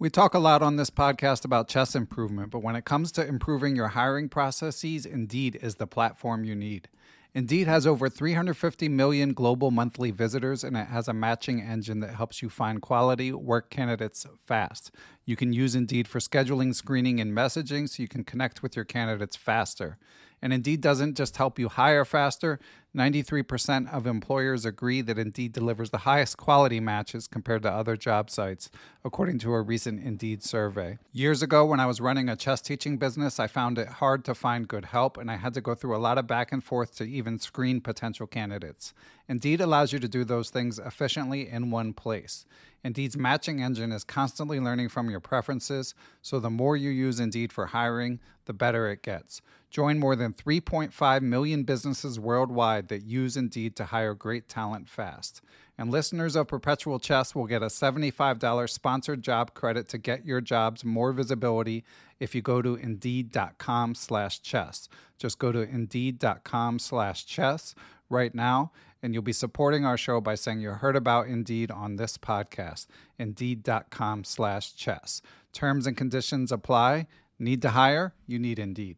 We talk a lot on this podcast about chess improvement, but when it comes to improving your hiring processes, Indeed is the platform you need. Indeed has over 350 million global monthly visitors, and it has a matching engine that helps you find quality work candidates fast. You can use Indeed for scheduling, screening, and messaging so you can connect with your candidates faster. And Indeed doesn't just help you hire faster. 93% of employers agree that Indeed delivers the highest quality matches compared to other job sites, according to a recent Indeed survey. Years ago, when I was running a chess teaching business, I found it hard to find good help, and I had to go through a lot of back and forth to even screen potential candidates. Indeed allows you to do those things efficiently in one place. Indeed's matching engine is constantly learning from your preferences, so the more you use Indeed for hiring, the better it gets. Join more than 3.5 million businesses worldwide that use Indeed to hire great talent fast. And listeners of Perpetual Chess will get a $75 sponsored job credit to get your jobs more visibility if you go to Indeed.com/chess. Just go to Indeed.com/chess right now, and you'll be supporting our show by saying you heard about Indeed on this podcast. Indeed.com/chess. Terms and conditions apply. Need to hire? You need Indeed.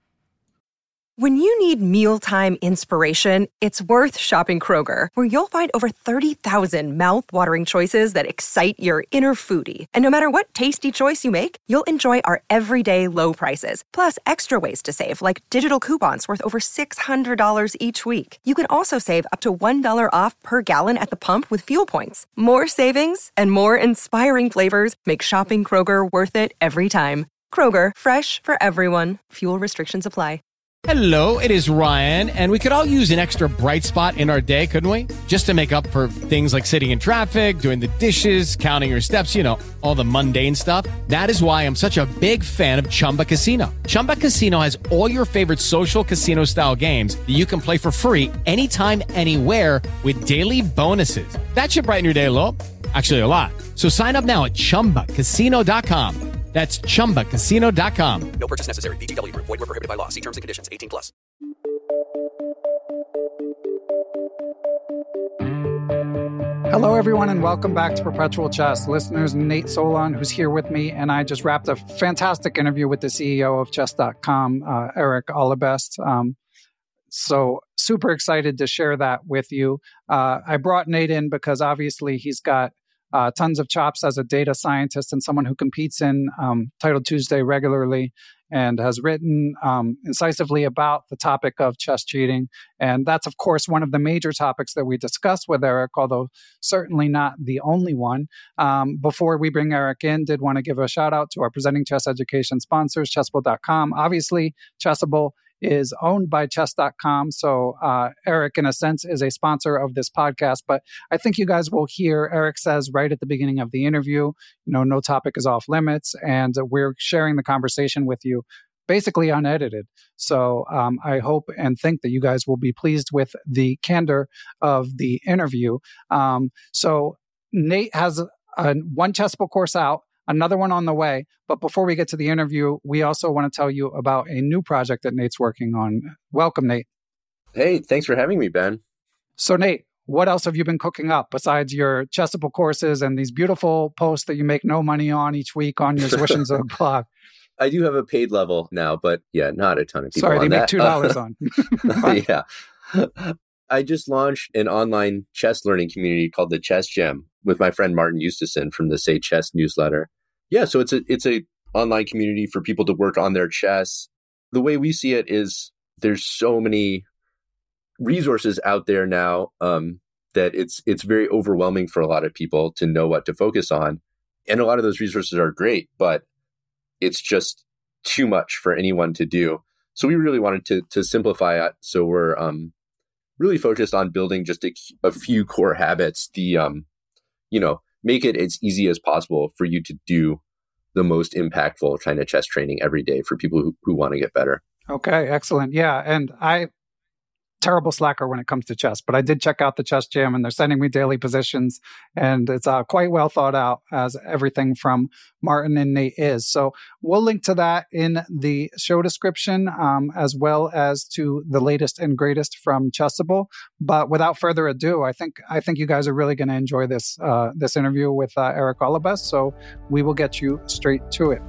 When you need mealtime inspiration, it's worth shopping Kroger, where you'll find over 30,000 mouth-watering choices that excite your inner foodie. And no matter what tasty choice you make, you'll enjoy our everyday low prices, plus extra ways to save, like digital coupons worth over $600 each week. You can also save up to $1 off per gallon at the pump with fuel points. More savings and more inspiring flavors make shopping Kroger worth it every time. Kroger, fresh for everyone. Fuel restrictions apply. Hello, it is Ryan, and we could all use an extra bright spot in our day, couldn't we? Just to make up for things like sitting in traffic, doing the dishes, counting your steps, you know, all the mundane stuff. That is why I'm such a big fan of Chumba Casino. Chumba Casino has all your favorite social casino-style games that you can play for free anytime, anywhere with daily bonuses. That should brighten your day a little. Actually, a lot. So sign up now at ChumbaCasino.com. That's ChumbaCasino.com. No purchase necessary. VGW Group. Void where prohibited by law. See terms and conditions. 18+. Hello, everyone, and welcome back to Perpetual Chess. Listeners, Nate Solon, who's here with me, and I just wrapped a fantastic interview with the CEO of Chess.com, Eric Allebest. So super excited to share that with you. I brought Nate in because obviously he's got tons of chops as a data scientist and someone who competes in Title Tuesday regularly and has written incisively about the topic of chess cheating. And that's, of course, one of the major topics that we discussed with Eric, although certainly not the only one. Before we bring Eric in, did want to give a shout out to our presenting chess education sponsors, Chessable.com. Obviously, Chessable is owned by Chess.com. So Eric, in a sense, is a sponsor of this podcast. But I think you guys will hear Eric says right at the beginning of the interview, no topic is off limits. And we're sharing the conversation with you basically unedited. So I hope and think that you guys will be pleased with the candor of the interview. So Nate has one Chessable course out, another one on the way. But before we get to the interview, we also want to tell you about a new project that Nate's working on. Welcome, Nate. Hey, thanks for having me, Ben. So, Nate, what else have you been cooking up besides your Chessable courses and these beautiful posts that you make no money on each week on your Zwishin blog? I do have a paid level now, but yeah, not a ton of people. Sorry, on they that. make $2 on. Yeah. I just launched an online chess learning community called the Chess Gem with my friend Martin Eustason from the Say Chess newsletter. Yeah, so it's a online community for people to work on their chess. The way we see it is there's so many resources out there now that it's very overwhelming for a lot of people to know what to focus on. And a lot of those resources are great, but it's just too much for anyone to do. So we really wanted to simplify it. So we're really focused on building just a few core habits, make it as easy as possible for you to do the most impactful kind of chess training every day for people who want to get better. Okay, excellent. Yeah, and I terrible slacker when it comes to chess, but I did check out the Chess Jam, and they're sending me daily positions, and it's quite well thought out, as everything from Martin and Nate is. So we'll link to that in the show description, as well as to the latest and greatest from Chessable. But without further ado, I think you guys are really going to enjoy this this interview with Eric Olabest. So we will get you straight to it.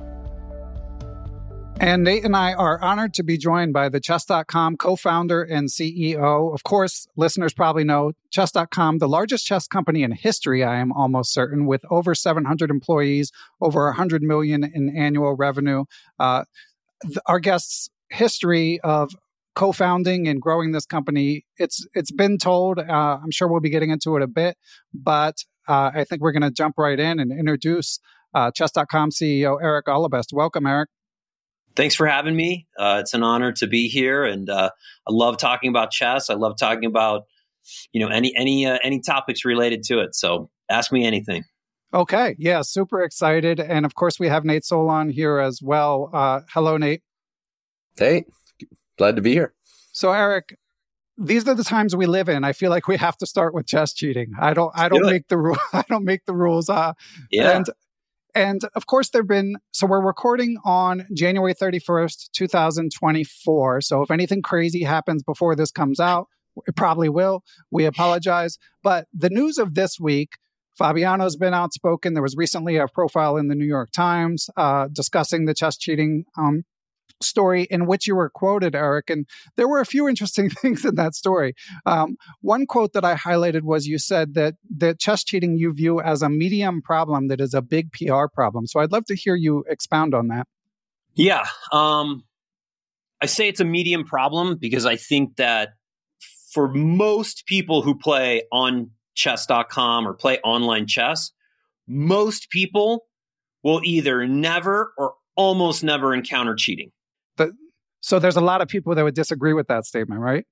And Nate and I are honored to be joined by the Chess.com co-founder and CEO. Of course, listeners probably know Chess.com, the largest chess company in history, I am almost certain, with over 700 employees, over 100 million in annual revenue. Our guest's history of co-founding and growing this company, it's been told. I'm sure we'll be getting into it a bit, but I think we're going to jump right in and introduce Chess.com CEO Eric Olabest. Welcome, Eric. Thanks for having me. It's an honor to be here, and I love talking about chess. I love talking about, any topics related to it. So ask me anything. Okay, yeah, super excited, and of course we have Nate Solon here as well. Hello, Nate. Hey, glad to be here. So, Eric, these are the times we live in. I feel like we have to start with chess cheating. I don't make the rule. I don't make the rules. Yeah. And of course, so we're recording on January 31st, 2024. So if anything crazy happens before this comes out, it probably will. We apologize. But the news of this week, Fabiano's been outspoken. There was recently a profile in the New York Times discussing the chess cheating story in which you were quoted, Eric. And there were a few interesting things in that story. One quote that I highlighted was you said that chess cheating you view as a medium problem that is a big PR problem. So I'd love to hear you expound on that. Yeah. I say it's a medium problem because I think that for most people who play on chess.com or play online chess, most people will either never or almost never encounter cheating. So there's a lot of people that would disagree with that statement, right?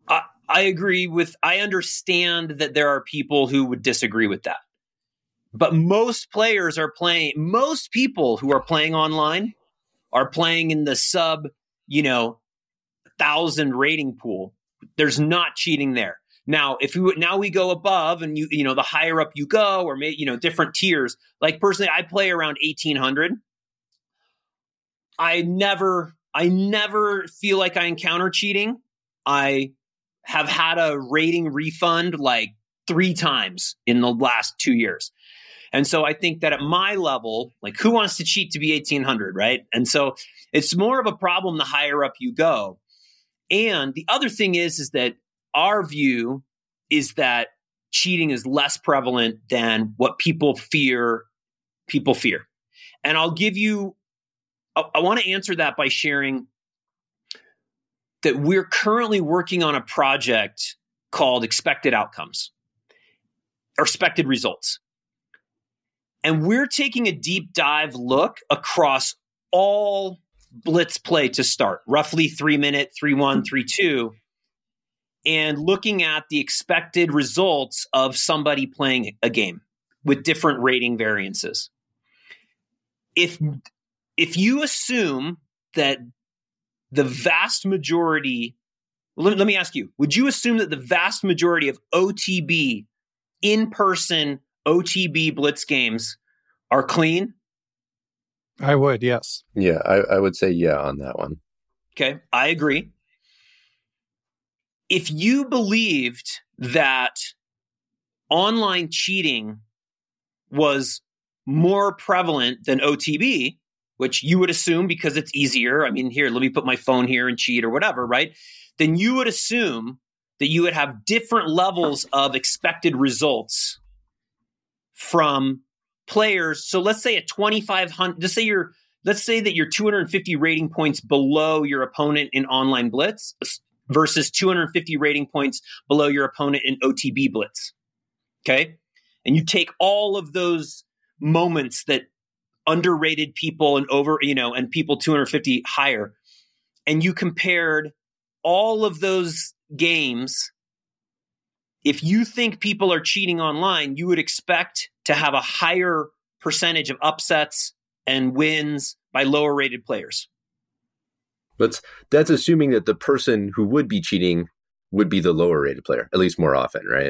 I understand that there are people who would disagree with that. But most people who are playing online are playing in the sub, 1,000 rating pool. There's not cheating there. Now, now we go above and the higher up you go, or different tiers. Like personally, I play around 1,800. I never feel like I encounter cheating. I have had a rating refund like 3 times in the last 2 years. And so I think that at my level, like who wants to cheat to be 1,800, right? And so it's more of a problem the higher up you go. And the other thing is that our view is that cheating is less prevalent than what people fear. And I want to answer that by sharing that we're currently working on a project called Expected Outcomes or Expected Results. And we're taking a deep dive look across all blitz play to start, roughly 3-minute, 3-1, 3-2, and looking at the expected results of somebody playing a game with different rating variances. If you assume that the vast majority, let me ask you, would you assume that the vast majority of OTB, in-person OTB blitz games are clean? I would, yes. Yeah, I would say yeah on that one. Okay, I agree. If you believed that online cheating was more prevalent than OTB, which you would assume because it's easier. I mean, here, let me put my phone here and cheat or whatever, right? Then you would assume that you would have different levels of expected results from players. So let's say at 2,500, let's say that you're 250 rating points below your opponent in online blitz versus 250 rating points below your opponent in OTB blitz. Okay. And you take all of those moments that underrated people and and people 250 higher, and you compared all of those games. If you think people are cheating online, you would expect to have a higher percentage of upsets and wins by lower rated players. But that's assuming that the person who would be cheating would be the lower rated player, at least more often, right?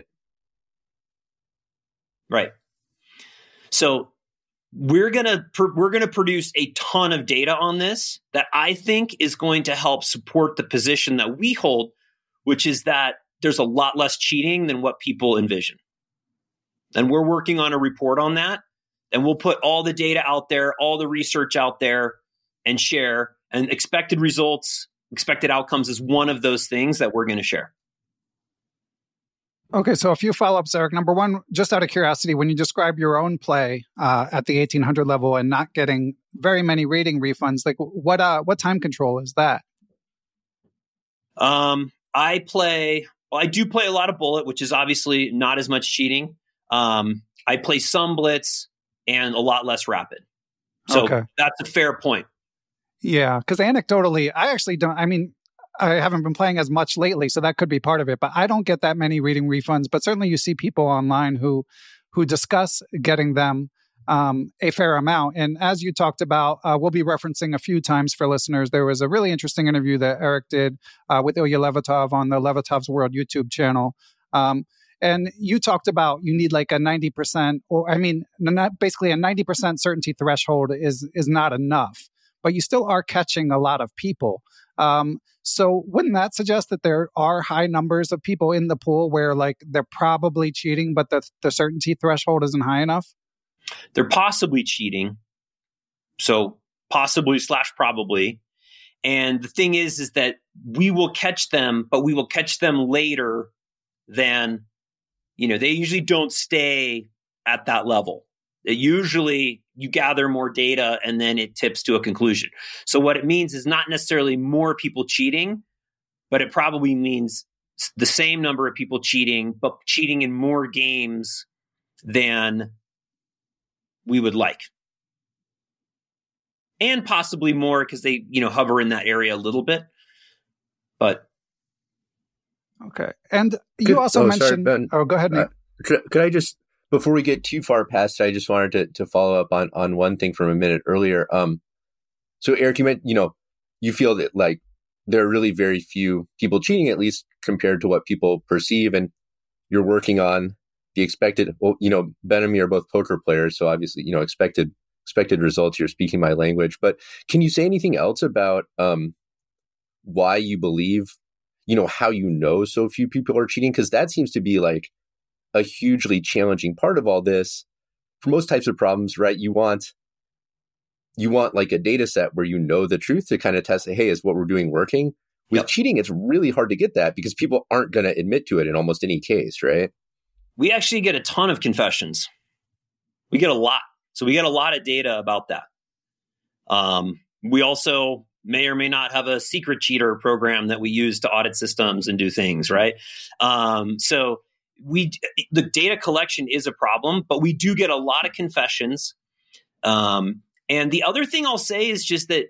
Right. So we're gonna produce a ton of data on this that I think is going to help support the position that we hold, which is that there's a lot less cheating than what people envision. And we're working on a report on that. And we'll put all the data out there, all the research out there, and share. And expected results, expected outcomes is one of those things that we're going to share. Okay, so a few follow-ups, Eric. Number one, just out of curiosity, when you describe your own play at the 1800 level and not getting very many rating refunds, like what time control is that? I do play a lot of bullet, which is obviously not as much cheating. I play some blitz and a lot less rapid. So That's a fair point. Yeah, because anecdotally, I actually don't, I haven't been playing as much lately, so that could be part of it, but I don't get that many reading refunds, but certainly you see people online who discuss getting them a fair amount. And as you talked about, we'll be referencing a few times for listeners, there was a really interesting interview that Eric did with Ilya Levatov on the Levatov's World YouTube channel. And you talked about you need like a 90%, basically a 90% certainty threshold is not enough, but you still are catching a lot of people. So wouldn't that suggest that there are high numbers of people in the pool where like they're probably cheating, but the certainty threshold isn't high enough? They're possibly cheating. So possibly / probably. And the thing is that we will catch them, but we will catch them later than, they usually don't stay at that level. Usually you gather more data and then it tips to a conclusion. So what it means is not necessarily more people cheating, but it probably means the same number of people cheating, but cheating in more games than we would like. And possibly more because they, hover in that area a little bit. But okay. And you also mentioned... Sorry, Ben. Go ahead, Nate. Could I just, before we get too far past it, I just wanted to follow up on one thing from a minute earlier. So Eric, you meant, you feel that like there are really very few people cheating, at least compared to what people perceive. And you're working on the expected, Ben and me are both poker players. So obviously, expected results, you're speaking my language. But can you say anything else about why you believe, how so few people are cheating? Because that seems to be like a hugely challenging part of all this. For most types of problems, right? You want like a data set where the truth to kind of test, hey, is what we're doing working? With cheating, it's really hard to get that because people aren't going to admit to it in almost any case, right? We actually get a ton of confessions. We get a lot. So we get a lot of data about that. We also may or may not have a secret cheater program that we use to audit systems and do things, right? So the data collection is a problem, but we do get a lot of confessions. And the other thing I'll say is just that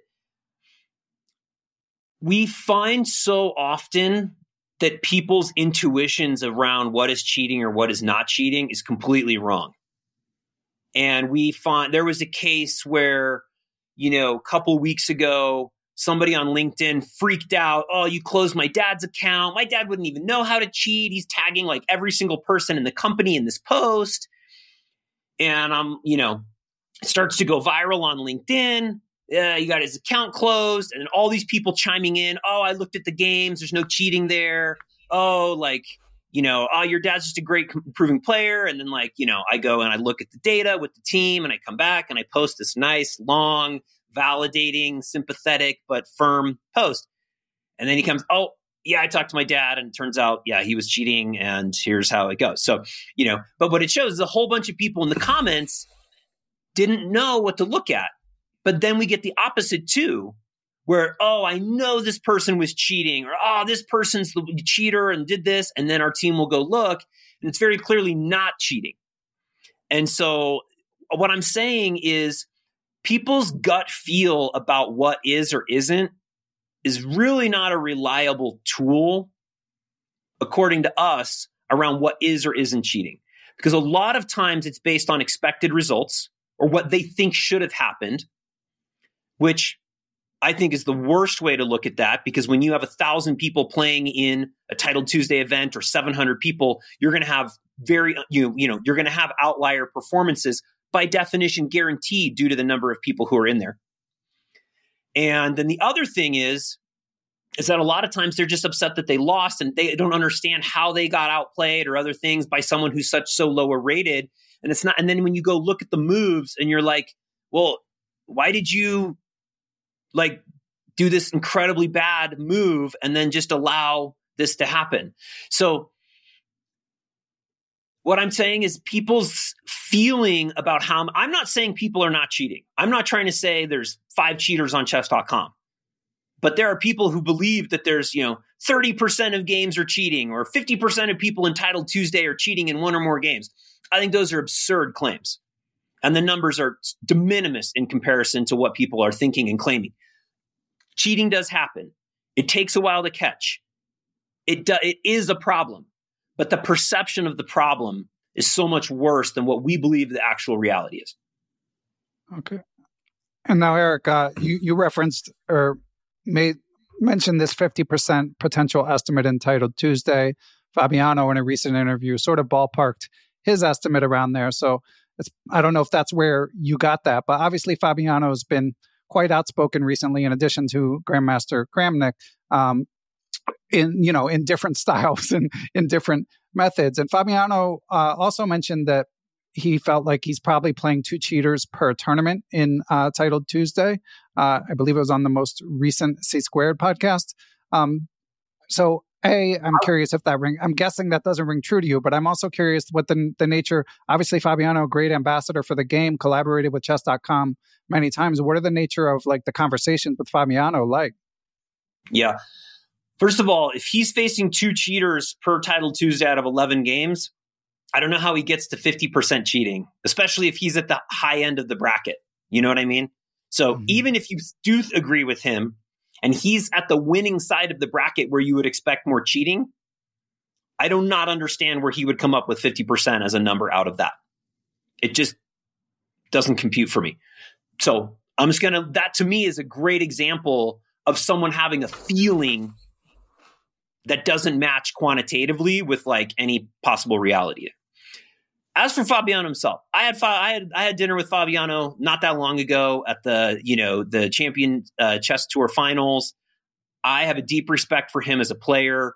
we find so often that people's intuitions around what is cheating or what is not cheating is completely wrong. And we find there was a case where, a couple weeks ago, somebody on LinkedIn freaked out. Oh, you closed my dad's account. My dad wouldn't even know how to cheat. He's tagging like every single person in the company in this post. And it starts to go viral on LinkedIn. You got his account closed, and then all these people chiming in. Oh, I looked at the games. There's no cheating there. Oh, your dad's just a great improving player. And then I go and I look at the data with the team and I come back and I post this nice, long, validating, sympathetic, but firm post. And then he comes, oh, yeah, I talked to my dad and it turns out, yeah, he was cheating and here's how it goes. So, but what it shows is a whole bunch of people in the comments didn't know what to look at. But then we get the opposite too, where, oh, I know this person was cheating, or, oh, this person's the cheater and did this. And then our team will go look, and it's very clearly not cheating. And so what I'm saying is people's gut feel about what is or isn't is really not a reliable tool, according to us, around what is or isn't cheating. Because a lot of times it's based on expected results or what they think should have happened, which I think is the worst way to look at that, because when you have 1,000 people playing in a Titled Tuesday event or 700 people, you're going to have you're going to have outlier performances, by definition guaranteed, due to the number of people who are in there. And then the other thing is that a lot of times they're just upset that they lost and they don't understand how they got outplayed or other things by someone who's so lower rated. And it's not. And then when you go look at the moves and you're like, well, why did you like do this incredibly bad move and then just allow this to happen? So what I'm saying is people's feeling about how, I'm not saying people are not cheating. I'm not trying to say there's 5 cheaters on chess.com. But there are people who believe that there's, 30% of games are cheating, or 50% of people in Titled Tuesday are cheating in one or more games. I think those are absurd claims. And the numbers are de minimis in comparison to what people are thinking and claiming. Cheating does happen. It takes a while to catch. It is a problem. But the perception of the problem is so much worse than what we believe the actual reality is. Okay. And now, Eric, you referenced or mentioned this 50% potential estimate in Titled Tuesday. Fabiano, in a recent interview, sort of ballparked his estimate around there. So I don't know if that's where you got that, but obviously Fabiano has been quite outspoken recently, in addition to Grandmaster Kramnik, in different styles and in different methods. And Fabiano also mentioned that he felt like he's probably playing 2 cheaters per tournament in Titled Tuesday. I believe it was on the most recent C Squared podcast. So I'm curious if I'm guessing that doesn't ring true to you, but I'm also curious what the nature, obviously Fabiano, great ambassador for the game, collaborated with chess.com many times. What are the nature of like the conversations with Fabiano like? Yeah. First of all, if he's facing 2 cheaters per Titled Tuesday out of 11 games, I don't know how he gets to 50% cheating, especially if he's at the high end of the bracket. You know what I mean? So even if you do agree with him and he's at the winning side of the bracket where you would expect more cheating, I do not understand where he would come up with 50% as a number out of that. It just doesn't compute for me. So that to me is a great example of someone having a feeling that doesn't match quantitatively with like any possible reality. As for Fabiano himself, I had dinner with Fabiano not that long ago at the Champion Chess Tour Finals. I have a deep respect for him as a player.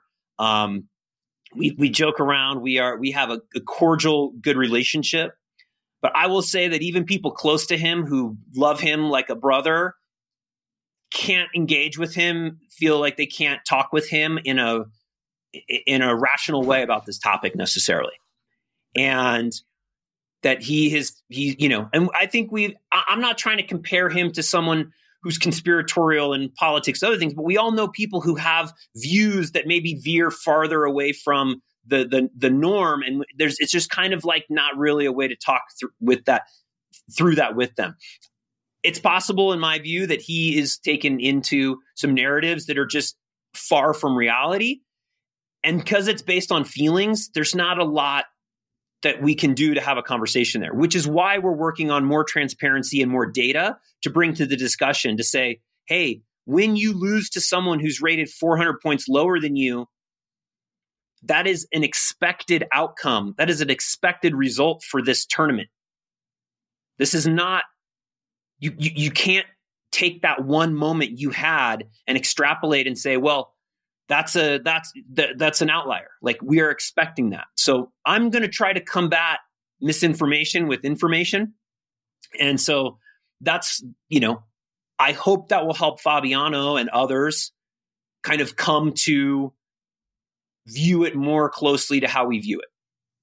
We joke around. We have a cordial, good relationship. But I will say that even people close to him who love him like a brother can't engage with him, feel like they can't talk with him in a rational way about this topic necessarily. And that and I think I'm not trying to compare him to someone who's conspiratorial in politics, other things, but we all know people who have views that maybe veer farther away from the norm. And it's just kind of like not really a way to talk through that with them. It's possible, in my view, that he is taken into some narratives that are just far from reality. And because it's based on feelings, there's not a lot that we can do to have a conversation there, which is why we're working on more transparency and more data to bring to the discussion to say, hey, when you lose to someone who's rated 400 points lower than you, that is an expected outcome. That is an expected result for this tournament. This is not, you can't take that one moment you had and extrapolate and say, well, that's an outlier. Like, we are expecting that. So I'm going to try to combat misinformation with information. And so that's, I hope that will help Fabiano and others kind of come to view it more closely to how we view it.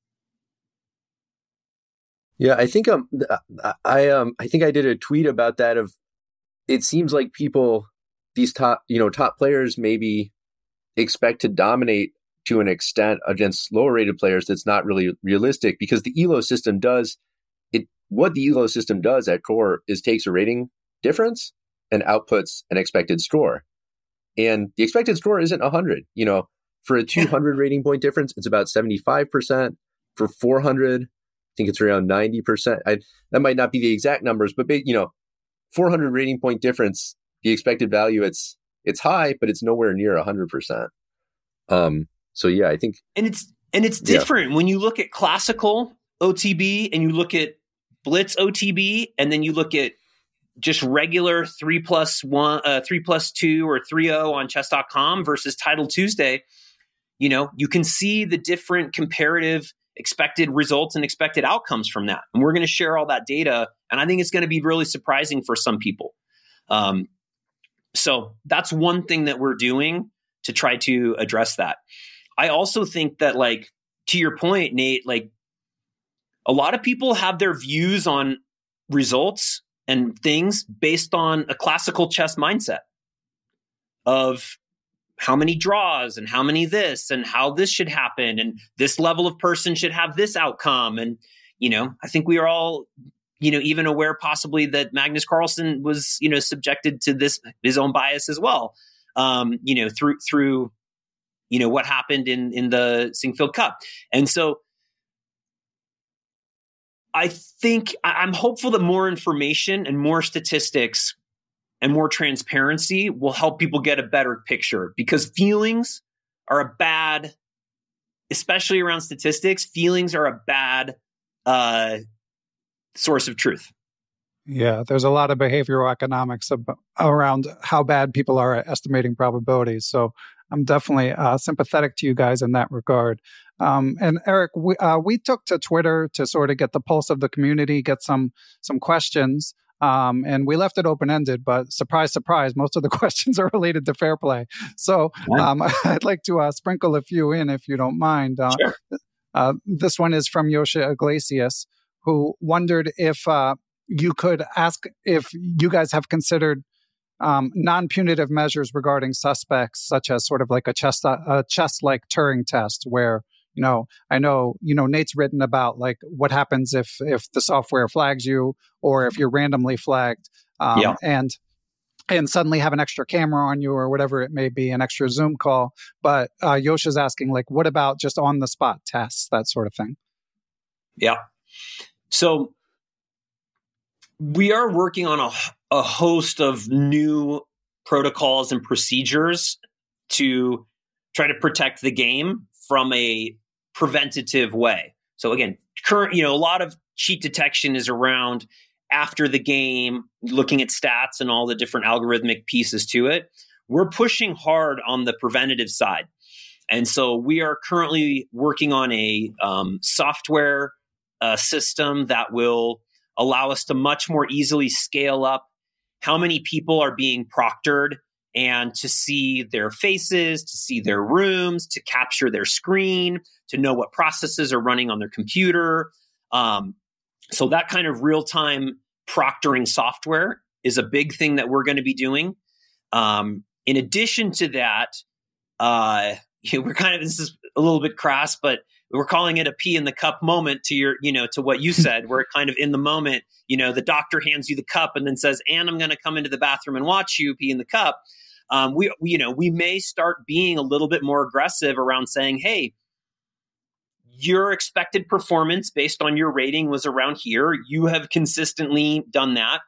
Yeah, I think I think I did a tweet about that. It seems like these top players maybe expect to dominate to an extent against lower rated players that's not really realistic, because the ELO system what the ELO system does at core is takes a rating difference and outputs an expected score. And the expected score isn't 100. For a 200 rating point difference, it's about 75%. For 400, I think it's around 90%. That might not be the exact numbers, but 400 rating point difference, the expected value, it's high, but it's nowhere near 100%. So yeah, I think, and it's different when you look at classical OTB and you look at Blitz OTB, and then you look at just regular 3+2 or 3.0 on chess.com versus Title Tuesday. You can see the different comparative expected results and expected outcomes from that. And we're going to share all that data. And I think it's going to be really surprising for some people. So that's one thing that we're doing to try to address that. I also think that, like, to your point, Nate, like, a lot of people have their views on results and things based on a classical chess mindset of how many draws and how many this and how this should happen and this level of person should have this outcome. And, I think we are all, even aware possibly that Magnus Carlsen was, subjected to his own bias as well, through what happened in the Sinquefield Cup. And so I think I'm hopeful that more information and more statistics and more transparency will help people get a better picture, because feelings are a bad, especially around statistics, feelings are a bad source of truth. Yeah, there's a lot of behavioral economics around how bad people are at estimating probabilities. So I'm definitely sympathetic to you guys in that regard. And Eric, we took to Twitter to sort of get the pulse of the community, get some questions, and we left it open-ended. But surprise, surprise, most of the questions are related to fair play. So I'd like to sprinkle a few in, if you don't mind. Sure. This one is from Yosha Iglesias, who wondered if you could ask if you guys have considered non-punitive measures regarding suspects, such as sort of like a chess-like Turing test, where, I know, Nate's written about like what happens if the software flags you, or if you're randomly flagged, and suddenly have an extra camera on you, or whatever it may be, an extra Zoom call. But Yosha's asking, like, what about just on-the-spot tests, that sort of thing? Yeah. So we are working on a host of new protocols and procedures to try to protect the game from a preventative way. So again, a lot of cheat detection is around after the game, looking at stats and all the different algorithmic pieces to it. We're pushing hard on the preventative side. And so we are currently working on a software system that will allow us to much more easily scale up how many people are being proctored, and to see their faces, to see their rooms, to capture their screen, to know what processes are running on their computer. So that kind of real-time proctoring software is a big thing that we're going to be doing. In addition to that, this is a little bit crass, but we're calling it a pee in the cup moment to your, to what you said, where it kind of in the moment, the doctor hands you the cup and then says, and I'm going to come into the bathroom and watch you pee in the cup. We may start being a little bit more aggressive around saying, hey, your expected performance based on your rating was around here. You have consistently done that.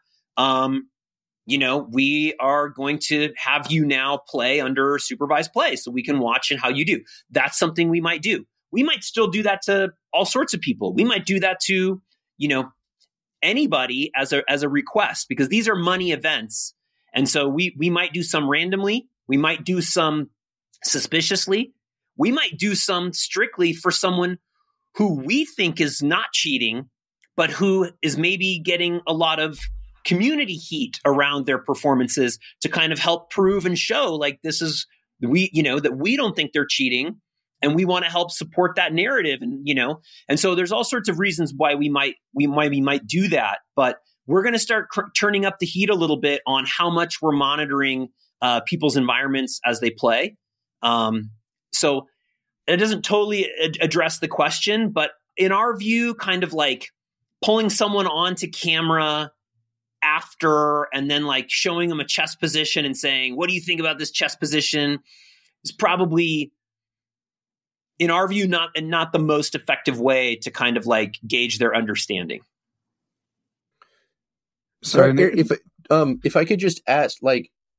We are going to have you now play under supervised play so we can watch and how you do. That's something we might do. We might still do that to all sorts of people. We might do that to, anybody as a request, because these are money events. And so we might do some randomly. We might do some suspiciously. We might do some strictly for someone who we think is not cheating, but who is maybe getting a lot of community heat around their performances to kind of help prove and show like this is, that we don't think they're cheating. And we want to help support that narrative, and so there's all sorts of reasons why we might do that. But we're going to start turning up the heat a little bit on how much we're monitoring people's environments as they play. So it doesn't totally address the question, but in our view, kind of like pulling someone onto camera after and then like showing them a chess position and saying, "What do you think about this chess position?" is probably, in our view, not the most effective way to kind of like gauge their understanding. So if I could just ask, like,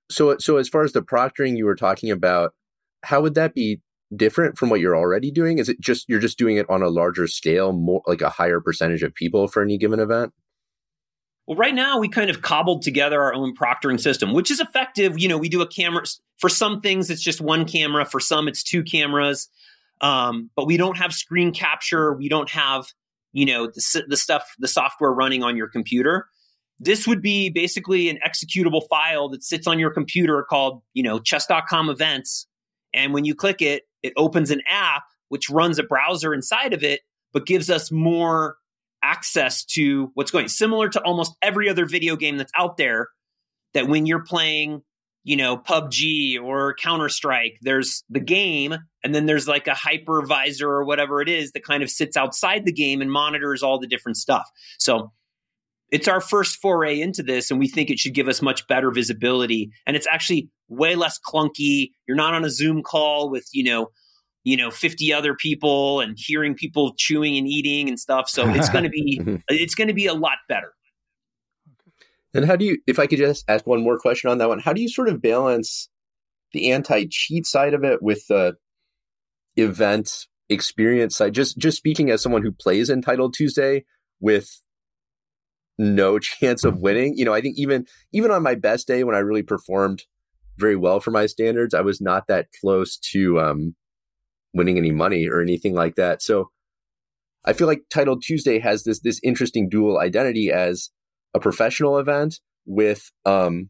So as far as the proctoring you were talking about, how would that be different from what you're already doing? Is it just you're just doing it on a larger scale, more like a higher percentage of people for any given event? Well, right now we kind of cobbled together our own proctoring system, which is effective. We do a camera for some things. It's just one camera. For some, it's two cameras. But we don't have screen capture. We don't have, the software running on your computer. This would be basically an executable file that sits on your computer called, chess.com events. And when you click it, it opens an app, which runs a browser inside of it, but gives us more access to what's going, similar to almost every other video game that's out there, that when you're playing, PUBG or Counter-Strike, there's the game, and then there's like a hypervisor or whatever it is that kind of sits outside the game and monitors all the different stuff. So it's our first foray into this, and we think it should give us much better visibility. And it's actually way less clunky. You're not on a Zoom call with, 50 other people and hearing people chewing and eating and stuff. So it's going to be a lot better. And how do you, if I could just ask one more question on that one, how do you sort of balance the anti-cheat side of it with the event experience side? Just speaking as someone who plays in Title Tuesday with no chance of winning, I think even on my best day when I really performed very well for my standards, I was not that close to winning any money or anything like that. So I feel like Title Tuesday has this interesting dual identity as a professional event with real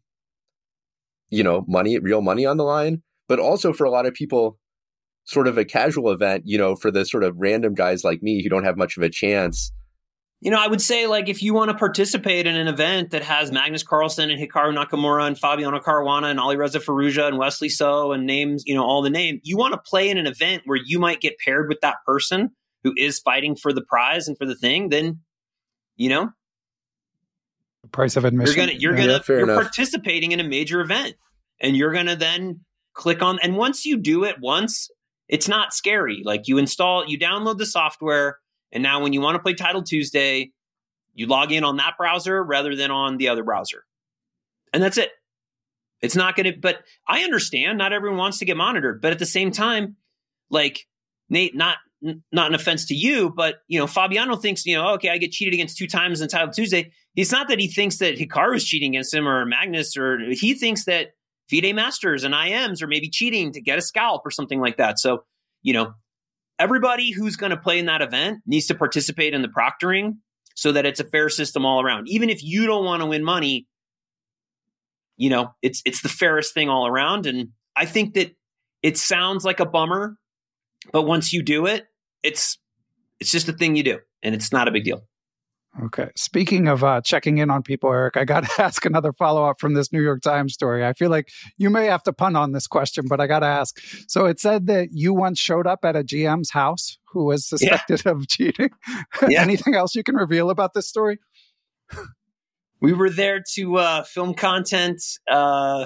money on the line, but also for a lot of people, sort of a casual event, for the sort of random guys like me who don't have much of a chance. I would say, like, if you want to participate in an event that has Magnus Carlsen and Hikaru Nakamura and Fabiano Caruana and Alireza Firouzja and Wesley So and names, all the names, you want to play in an event where you might get paired with that person who is fighting for the prize and for the thing, then, the price of admission. You're participating in a major event, and you're going to then click on, and once you do it once, it's not scary. Like, you download the software, and now when you want to play Title Tuesday, you log in on that browser rather than on the other browser. And that's it. It's not going to, but I understand not everyone wants to get monitored, but at the same time, like, Nate, not an offense to you, but, Fabiano thinks, okay, I get cheated against 2 times in Title Tuesday. It's not that he thinks that Hikaru is cheating against him or Magnus, or he thinks that FIDE Masters and IMs are maybe cheating to get a scalp or something like that. So, everybody who's going to play in that event needs to participate in the proctoring so that it's a fair system all around. Even if you don't want to win money, it's the fairest thing all around. And I think that it sounds like a bummer, but once you do it, it's just a thing you do, and it's not a big deal. Okay. Speaking of checking in on people, Eric, I got to ask another follow-up from this New York Times story. I feel like you may have to punt on this question, but I got to ask. So it said that you once showed up at a GM's house who was suspected of cheating. Yeah. Anything else you can reveal about this story? We were there to film content, No,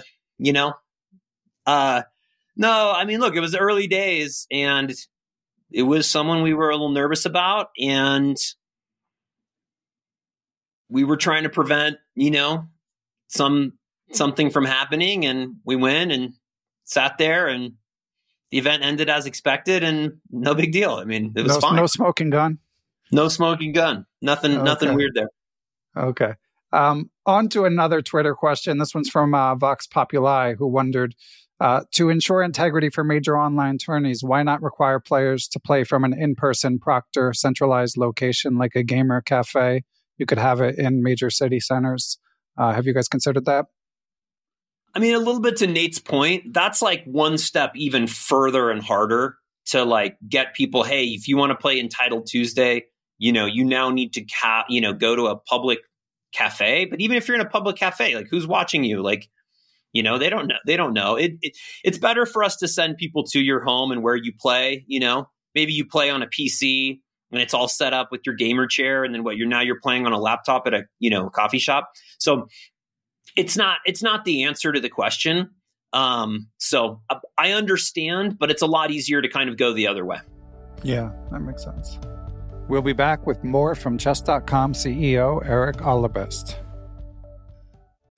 I mean, look, it was early days, and it was someone we were a little nervous about, and we were trying to prevent, something from happening, and we went and sat there, and the event ended as expected, and no big deal. I mean, it was fine. No smoking gun? No smoking gun. Nothing weird there. Okay. On to another Twitter question. This one's from Vox Populi, who wondered, to ensure integrity for major online tourneys, why not require players to play from an in-person proctor centralized location like a gamer cafe? You could have it in major city centers. Have you guys considered that? I mean, a little bit to Nate's point, that's like one step even further and harder to like get people, hey, if you want to play in Title Tuesday, you now need to go to a public cafe. But even if you're in a public cafe, like, who's watching you? Like, they don't know. They don't know. It's better for us to send people to your home and where you play. Maybe you play on a PC and it's all set up with your gamer chair, and then you're playing on a laptop at a coffee shop. So it's not the answer to the question. So I understand, but it's a lot easier to kind of go the other way. Yeah, that makes sense. We'll be back with more from Chess.com CEO Eric Allebest.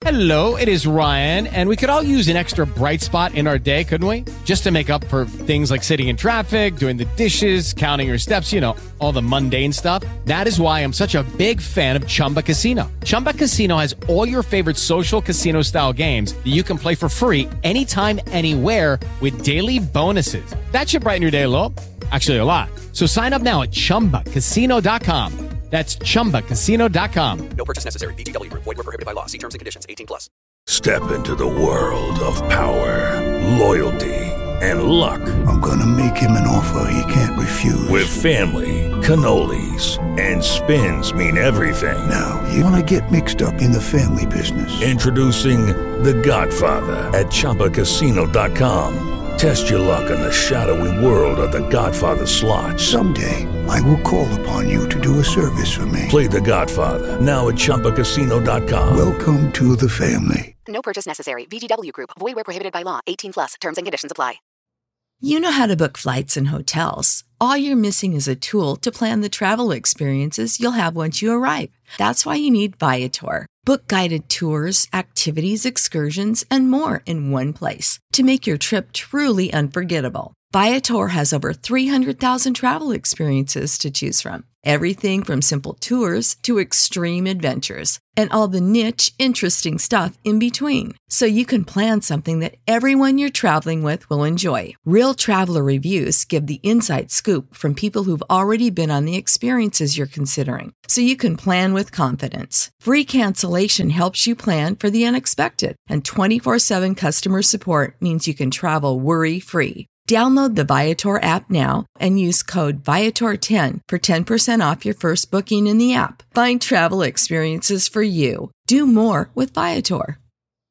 Hello, it is Ryan, and we could all use an extra bright spot in our day, couldn't we? Just to make up for things like sitting in traffic, doing the dishes, counting your steps, all the mundane stuff. That is why I'm such a big fan of Chumba Casino. Chumba Casino has all your favorite social casino-style games that you can play for free anytime, anywhere with daily bonuses. That should brighten your day a little. Actually, a lot. So sign up now at ChumbaCasino.com. That's ChumbaCasino.com. No purchase necessary. VGW Group. Void where prohibited by law. See terms and conditions. 18+. Step into the world of power, loyalty, and luck. I'm gonna make him an offer he can't refuse. With family, cannolis, and spins mean everything. Now, you wanna get mixed up in the family business. Introducing The Godfather at ChumbaCasino.com. Test your luck in the shadowy world of The Godfather slot. Someday, I will call upon you to do a service for me. Play The Godfather, now at ChumbaCasino.com. Welcome to the family. No purchase necessary. VGW Group. Void where prohibited by law. 18+. Terms and conditions apply. You know how to book flights and hotels. All you're missing is a tool to plan the travel experiences you'll have once you arrive. That's why you need Viator. Book guided tours, activities, excursions, and more in one place to make your trip truly unforgettable. Viator has over 300,000 travel experiences to choose from. Everything from simple tours to extreme adventures and all the niche, interesting stuff in between. So you can plan something that everyone you're traveling with will enjoy. Real traveler reviews give the inside scoop from people who've already been on the experiences you're considering. So you can plan with confidence. Free cancellation helps you plan for the unexpected. And 24/7 customer support means you can travel worry-free. Download the Viator app now and use code Viator10 for 10% off your first booking in the app. Find travel experiences for you. Do more with Viator.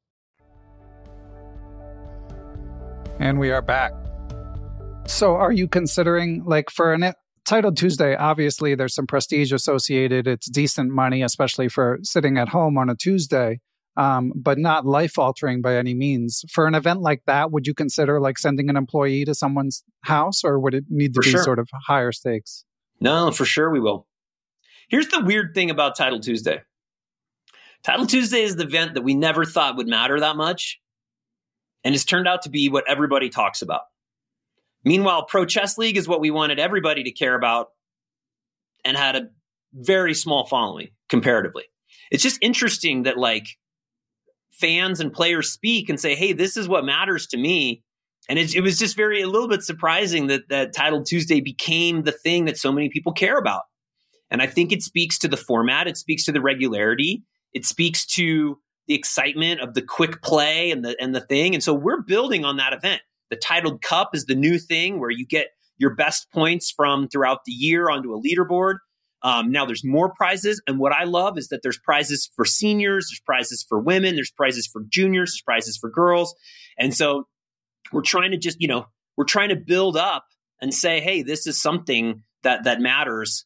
And we are back. So are you considering, like, for a Title Tuesday, obviously there's some prestige associated. It's decent money, especially for sitting at home on a Tuesday. But not life-altering by any means. For an event like that, would you consider like sending an employee to someone's house, or would it need to be sort of higher stakes? No, for sure we will. Here's the weird thing about Title Tuesday. Title Tuesday is the event that we never thought would matter that much, and it's turned out to be what everybody talks about. Meanwhile, Pro Chess League is what we wanted everybody to care about and had a very small following comparatively. It's just interesting that like fans and players speak and say, hey, this is what matters to me. And it was just a little bit surprising that Title Tuesday became the thing that so many people care about. And I think it speaks to the format. It speaks to the regularity. It speaks to the excitement of the quick play and the thing. And so we're building on that event. The Titled Cup is the new thing where you get your best points from throughout the year onto a leaderboard. Now there's more prizes. And what I love is that there's prizes for seniors, there's prizes for women, there's prizes for juniors, there's prizes for girls. And so we're trying to just, we're trying to build up and say, hey, this is something that matters.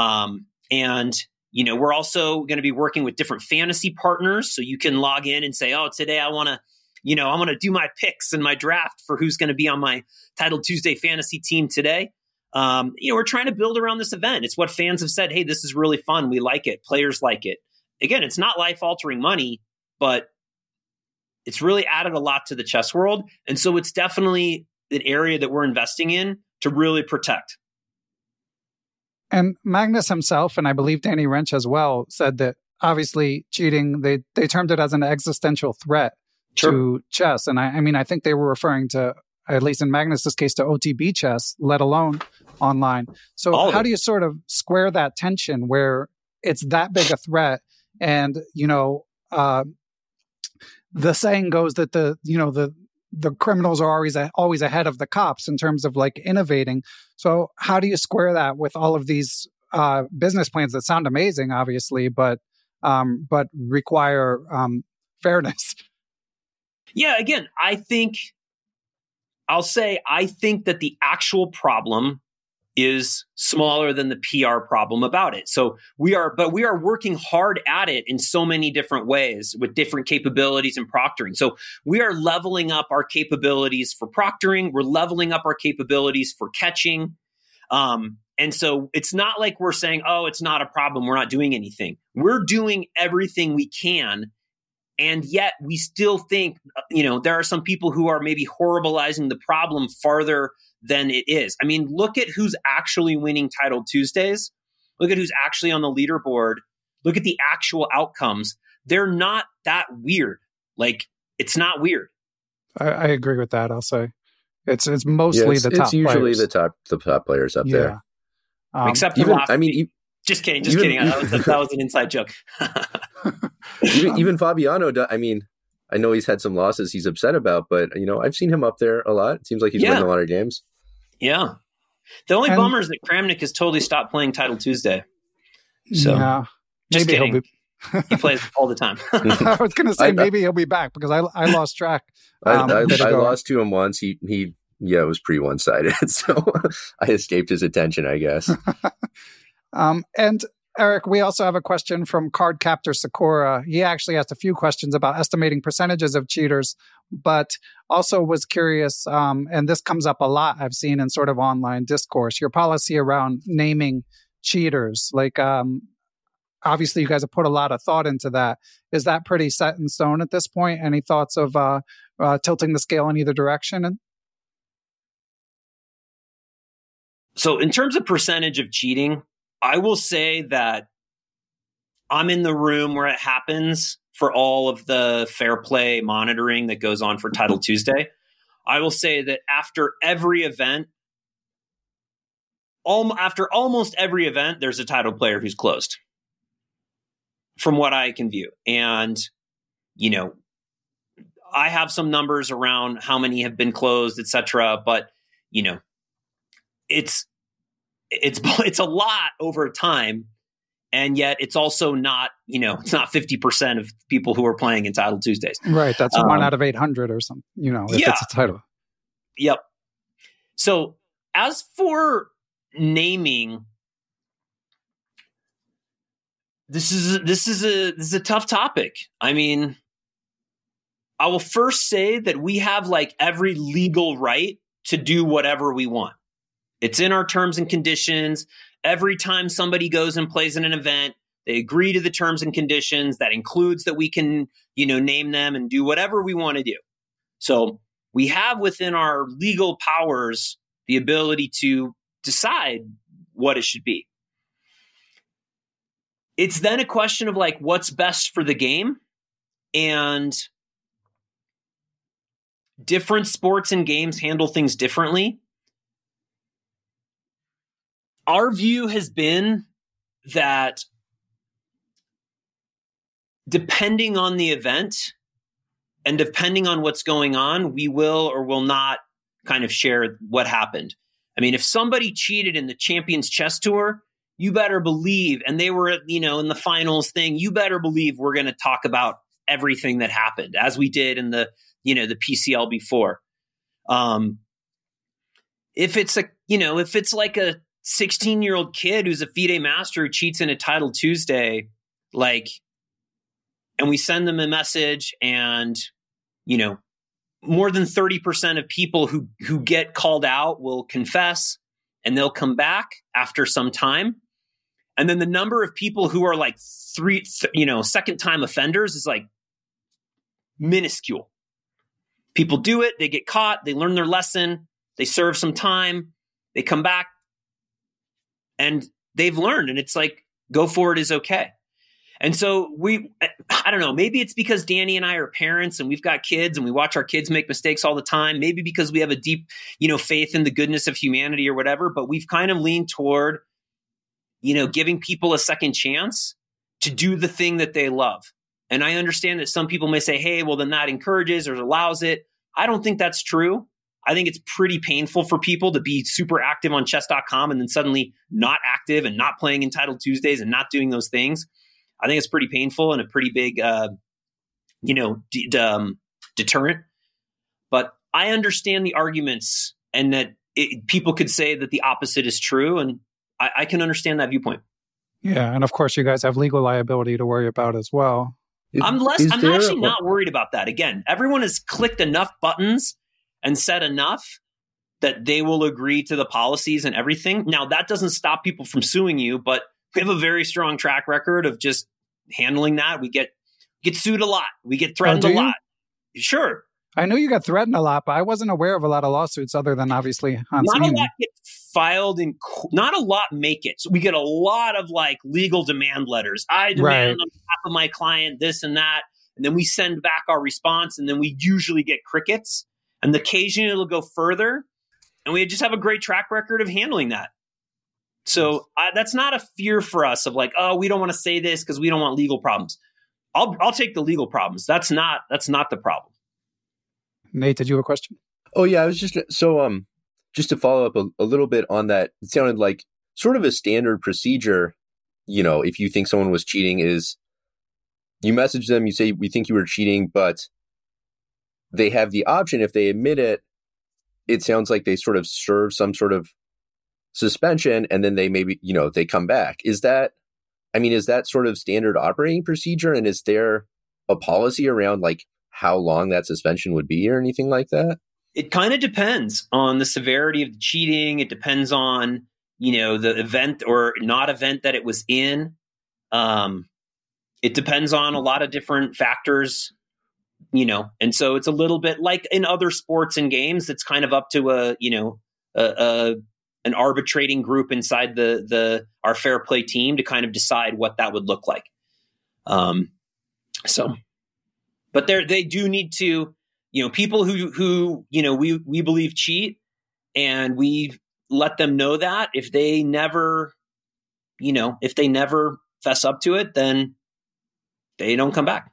And we're also going to be working with different fantasy partners. So you can log in and say, oh, today I want to do my picks and my draft for who's going to be on my Title Tuesday fantasy team today. We're trying to build around this event. It's what fans have said. Hey, this is really fun. We like it. Players like it. Again, it's not life-altering money, but it's really added a lot to the chess world. And so it's definitely an area that we're investing in to really protect. And Magnus himself, and I believe Danny Wrench as well, said that obviously cheating, they termed it as an existential threat to chess. And I think they were referring to, at least in Magnus's case, to OTB chess, let alone online. So how do you sort of square that tension where it's that big a threat? And, the saying goes that the criminals are always ahead of the cops in terms of like innovating. So how do you square that with all of these business plans that sound amazing, obviously, but require fairness? Yeah, again, I think that the actual problem is smaller than the PR problem about it. So we are working hard at it in so many different ways with different capabilities and proctoring. So we are leveling up our capabilities for proctoring. We're leveling up our capabilities for catching. And so it's not like we're saying, oh, it's not a problem, we're not doing anything. We're doing everything we can. And yet we still think, there are some people who are maybe horribilizing the problem farther than it is. I mean, look at who's actually winning Title Tuesdays. Look at who's actually on the leaderboard. Look at the actual outcomes. They're not that weird. Like, it's not weird. I agree with that. I'll say it's mostly the top. It's usually players. the top players up there. Except for last week. Just kidding. That was an inside joke. even Fabiano. I mean, I know he's had some losses he's upset about, but I've seen him up there a lot. It seems like he's winning a lot of games. Yeah. The only bummer is that Kramnik has totally stopped playing Title Tuesday. So, yeah, just maybe kidding. He plays all the time. I was going to say maybe he'll be back because I lost track. I lost to him once. He it was pretty one-sided, so I escaped his attention, I guess. And Eric, we also have a question from Card Captor Sakura. He actually asked a few questions about estimating percentages of cheaters, but also was curious, and this comes up a lot I've seen in sort of online discourse, your policy around naming cheaters. Like, obviously you guys have put a lot of thought into that. Is that pretty set in stone at this point? Any thoughts of tilting the scale in either direction? So in terms of percentage of cheating, I will say that I'm in the room where it happens for all of the fair play monitoring that goes on for Title Tuesday. I will say that after every event, after almost every event, there's a title player who's closed, from what I can view. And, I have some numbers around how many have been closed, et cetera, but, it's a lot over time, and yet it's also not, it's not 50% of people who are playing in Title Tuesdays. Right. That's 1 out of 800 or something, if it's a title. Yep. So as for naming, this is a tough topic. I mean, I will first say that we have like every legal right to do whatever we want. It's in our terms and conditions. Every time somebody goes and plays in an event, they agree to the terms and conditions. That includes that we can, name them and do whatever we want to do. So we have within our legal powers the ability to decide what it should be. It's then a question of like, what's best for the game, and different sports and games handle things differently. Our view has been that depending on the event and depending on what's going on, we will or will not kind of share what happened. I mean, if somebody cheated in the Champions Chess Tour, you better believe, and they were, in the finals thing, you better believe we're going to talk about everything that happened, as we did in the PCL before. If it's like a 16-year-old kid who's a FIDE master who cheats in a Title Tuesday, and we send them a message, and, more than 30% of people who get called out will confess, and they'll come back after some time. And then the number of people who are like second-time offenders is like minuscule. People do it, they get caught, they learn their lesson, they serve some time, they come back, and they've learned, and it's like, go forward is okay. And so I don't know, maybe it's because Danny and I are parents and we've got kids and we watch our kids make mistakes all the time. Maybe because we have a deep, faith in the goodness of humanity or whatever, but we've kind of leaned toward, giving people a second chance to do the thing that they love. And I understand that some people may say, hey, well, then that encourages or allows it. I don't think that's true. I think it's pretty painful for people to be super active on chess.com and then suddenly not active and not playing in Title Tuesdays and not doing those things. I think it's pretty painful and a pretty big, deterrent. But I understand the arguments, and that people could say that the opposite is true. And I can understand that viewpoint. Yeah. And of course, you guys have legal liability to worry about as well. I'm actually not worried about that. Again, everyone has clicked enough buttons and said enough that they will agree to the policies and everything. Now, that doesn't stop people from suing you, but we have a very strong track record of just handling that. We get get sued a lot. We get threatened a lot. Sure. I know you got threatened a lot, but I wasn't aware of a lot of lawsuits other than obviously Hans Not Niemann. a lot get filed in, not a lot make it. So we get a lot of like legal demand letters. I demand on behalf of my client this and that. And then we send back our response, and then we usually get crickets. And occasionally it'll go further. And we just have a great track record of handling that. So that's not a fear for us of like, oh, we don't want to say this because we don't want legal problems. I'll take the legal problems. That's not the problem. Nate, did you have a question? Oh yeah, I was just just to follow up a little bit on that. It sounded like sort of a standard procedure. You know, if you think someone was cheating, is you message them, you say we think you were cheating, but they have the option if they admit it. It sounds like they sort of serve some sort of suspension, and then they maybe they come back. Is that sort of standard operating procedure? And is there a policy around like how long that suspension would be or anything like that? It kind of depends on the severity of the cheating. It depends on, the event or not event that it was in. It depends on a lot of different factors, and so it's a little bit like in other sports and games. It's kind of up to an arbitrating group inside our fair play team to kind of decide what that would look like. But they do need to, people who we believe cheat, and we let them know that if they never fess up to it, then they don't come back.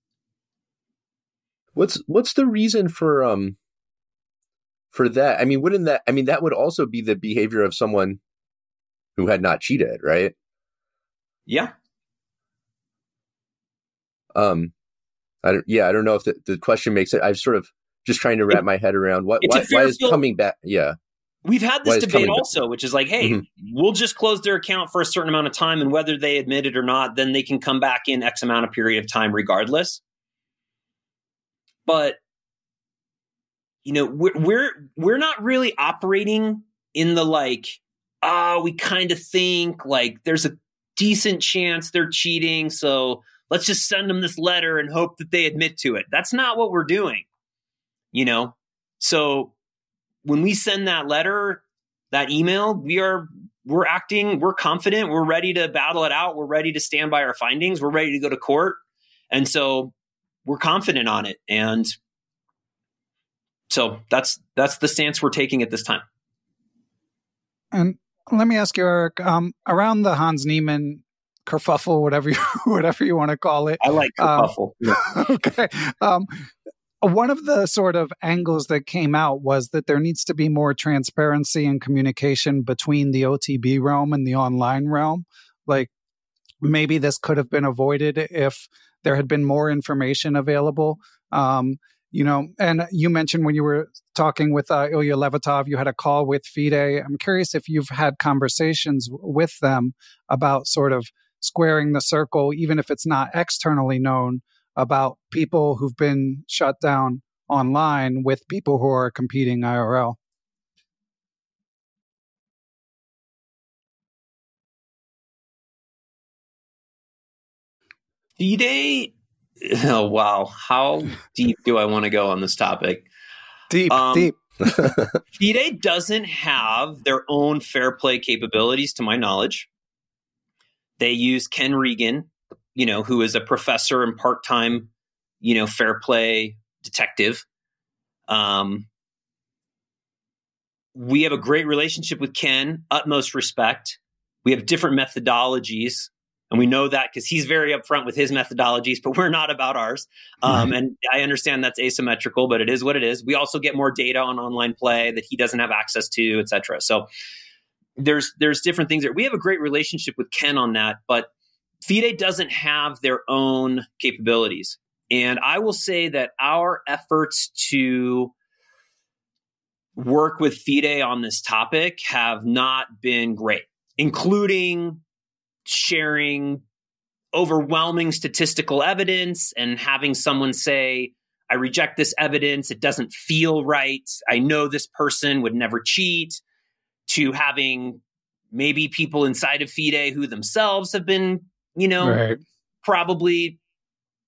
What's the reason for that? That would also be the behavior of someone who had not cheated, right? Yeah. I don't know if the question makes it. I'm sort of just trying to wrap my head around why is coming back. Yeah. We've had this debate also, which is like, hey, we'll just close their account for a certain amount of time, and whether they admit it or not, then they can come back in X amount of period of time regardless. But, we're not really operating in the like, we kind of think like there's a decent chance they're cheating, so let's just send them this letter and hope that they admit to it. That's not what we're doing, So when we send that letter, that email, we're acting, we're confident, we're ready to battle it out. We're ready to stand by our findings. We're ready to go to court. And so we're confident on it. And so that's the stance we're taking at this time. And let me ask you, Eric, around the Hans Niemann kerfuffle, whatever you want to call it. I like kerfuffle. Okay. One of the sort of angles that came out was that there needs to be more transparency and communication between the OTB realm and the online realm. Like maybe this could have been avoided if there had been more information available. And you mentioned when you were talking with Ilya Levitov, you had a call with FIDE. I'm curious if you've had conversations with them about sort of squaring the circle, even if it's not externally known, about people who've been shut down online with people who are competing IRL. FIDE, oh wow, how deep do I want to go on this topic? Deep. FIDE doesn't have their own fair play capabilities, to my knowledge. They use Ken Regan, who is a professor and part-time, fair play detective. We have a great relationship with Ken, utmost respect. We have different methodologies, and we know that because he's very upfront with his methodologies, but we're not about ours. And I understand that's asymmetrical, but it is what it is. We also get more data on online play that he doesn't have access to, et cetera. So there's different things there. We have a great relationship with Ken on that, but FIDE doesn't have their own capabilities. And I will say that our efforts to work with FIDE on this topic have not been great, including sharing overwhelming statistical evidence and having someone say, I reject this evidence. It doesn't feel right. I know this person would never cheat, to having maybe people inside of FIDE who themselves have been, right, probably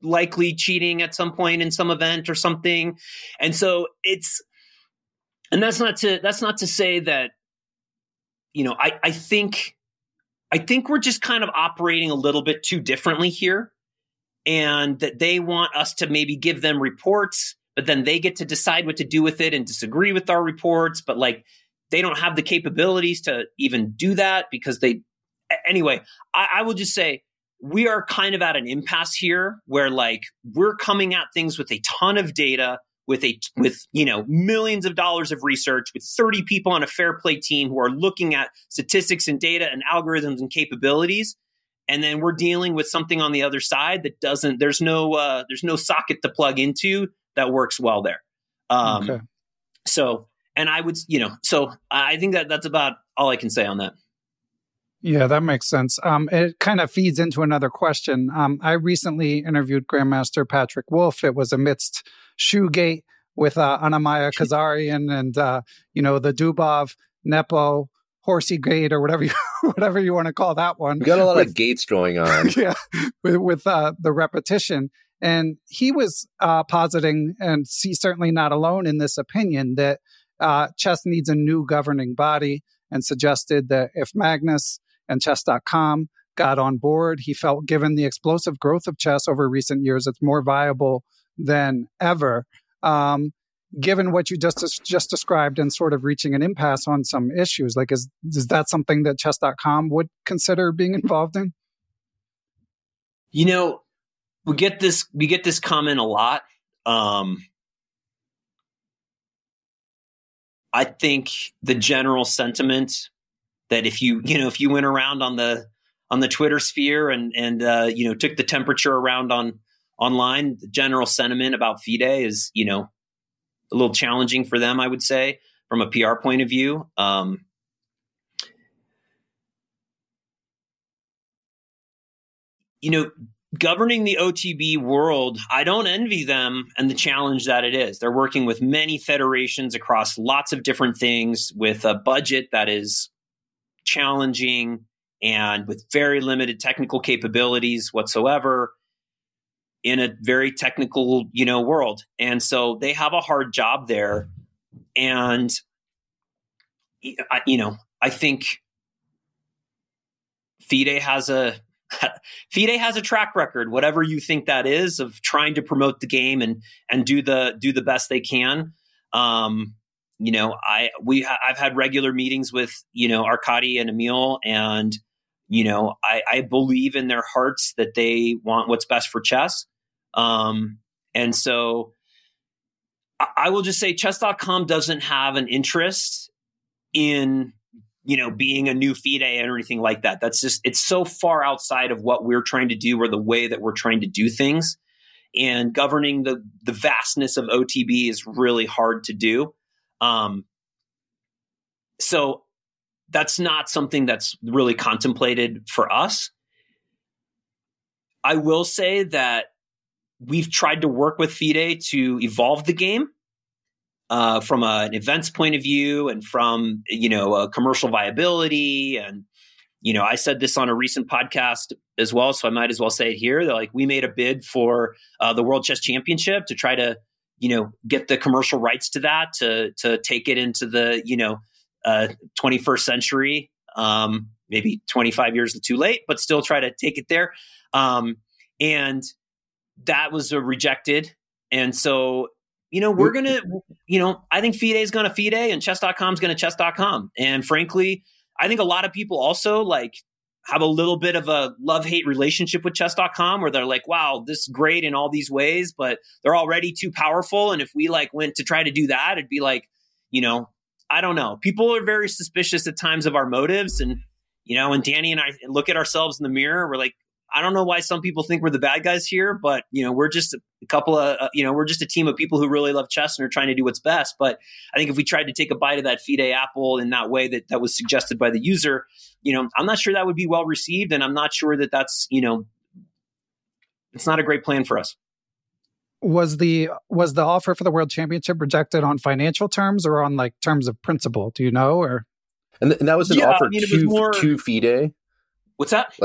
likely cheating at some point in some event or something. And so that's not to say that, I think we're just kind of operating a little bit too differently here, and that they want us to maybe give them reports, but then they get to decide what to do with it and disagree with our reports. But like, they don't have the capabilities to even do that because anyway, I will just say we are kind of at an impasse here where like we're coming at things with a ton of data, with millions of dollars of research, with 30 people on a fair play team who are looking at statistics and data and algorithms and capabilities. And then we're dealing with something on the other side that there's no socket to plug into that works well there. Okay. So, and I would, so I think that's about all I can say on that. Yeah, that makes sense. It kind of feeds into another question. I recently interviewed Grandmaster Patrick Wolf. It was amidst Shoegate with Anamaya Kazarian and, the Dubov, Nepo, Horsey Gate, or whatever you want to call that one. We got a lot of gates going on. Yeah, with the repetition. And he was positing, and he's certainly not alone in this opinion, that chess needs a new governing body, and suggested that if Magnus and Chess.com got on board, he felt given the explosive growth of chess over recent years, it's more viable than ever. Given what you just described and sort of reaching an impasse on some issues, like is that something that Chess.com would consider being involved in? We get this comment a lot. I think the general sentiment that if you went around on the Twitter sphere and took the temperature around online, the general sentiment about FIDE is, a little challenging for them, I would say, from a PR point of view. Governing the OTB world, I don't envy them and the challenge that it is. They're working with many federations across lots of different things with a budget that is challenging and with very limited technical capabilities whatsoever in a very technical, world. And so they have a hard job there. And, I think FIDE has a track record, whatever you think that is, of trying to promote the game and do the best they can. I've had regular meetings with, Arkady and Emil, and, I believe in their hearts that they want what's best for chess. And so I will just say Chess.com doesn't have an interest in, being a new FIDE or anything like that. That's just, it's so far outside of what we're trying to do or the way that we're trying to do things. And governing the vastness of OTB is really hard to do. So that's not something that's really contemplated for us. I will say that we've tried to work with FIDE to evolve the game from an events point of view and from, a commercial viability. And, I said this on a recent podcast as well, so I might as well say it here. They're like, we made a bid for the World Chess Championship to try to, get the commercial rights to that, to take it into the, 21st century, maybe 25 years too late, but still try to take it there. And that was rejected. And so, we're going to, I think FIDE is going to FIDE and Chess.com is going to Chess.com. And frankly, I think a lot of people also have a little bit of a love-hate relationship with Chess.com, where they're like, wow, this is great in all these ways, but they're already too powerful. And if we went to try to do that, it'd be like, I don't know. People are very suspicious at times of our motives. And, when Danny and I look at ourselves in the mirror, we're like, I don't know why some people think we're the bad guys here, but, we're just a couple of, we're just a team of people who really love chess and are trying to do what's best. But I think if we tried to take a bite of that FIDE apple in that way that was suggested by the user, I'm not sure that would be well received. And I'm not sure that that's, it's not a great plan for us. Was the offer for the World Championship rejected on financial terms or on terms of principle? Do you know? Or and that was an offer to FIDE. What's that?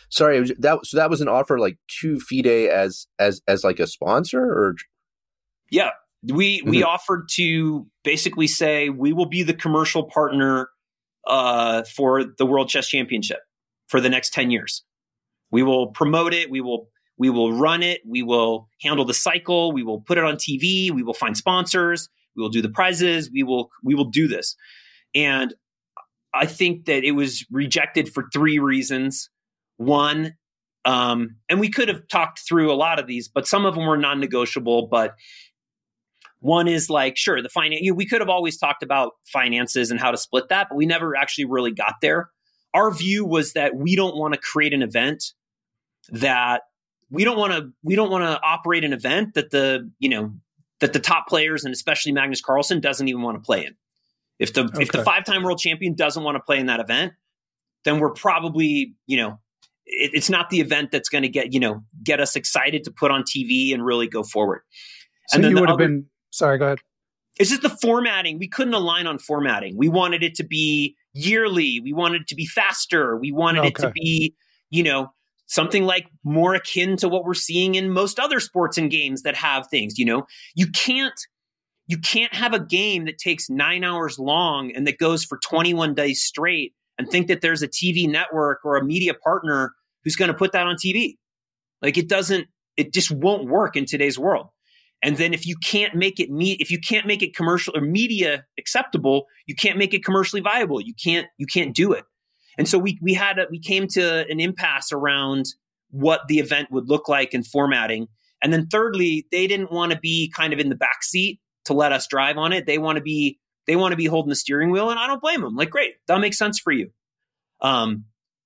Sorry, that was an offer like to FIDE as like a sponsor, or yeah, we offered to basically say we will be the commercial partner for the World Chess Championship for the next 10 years. We will promote it. We will run it. We will handle the cycle. We will put it on TV. We will find sponsors. We will do the prizes. We will do this. And I think that it was rejected for 3 reasons. One, and we could have talked through a lot of these, but some of them were non-negotiable. But one is like, sure, the finance. We could have always talked about finances and how to split that, but we never actually really got there. Our view was that we don't want to create an event that we don't want to operate an event that the top players, and especially Magnus Carlsen, doesn't even want to play in. If the 5-time world champion doesn't want to play in that event, then we're probably, it's not the event that's going to get us excited to put on TV and really go forward. So and then you would have been, sorry, go ahead. It's just the formatting. We couldn't align on formatting. We wanted it to be yearly. We wanted it to be faster. We wanted it to be, something like more akin to what we're seeing in most other sports and games that have things. You can't have a game that takes 9 hours long and that goes for 21 days straight and think that there's a TV network or a media partner who's going to put that on TV. Like it just won't work in today's world. And then if you can't make it commercial or media acceptable, you can't make it commercially viable. You can't do it. And so we came to an impasse around what the event would look like and formatting. And then thirdly, they didn't want to be kind of in the back seat to let us drive on it. They want to be holding the steering wheel, and I don't blame them. Like, great, that makes sense for you. Well,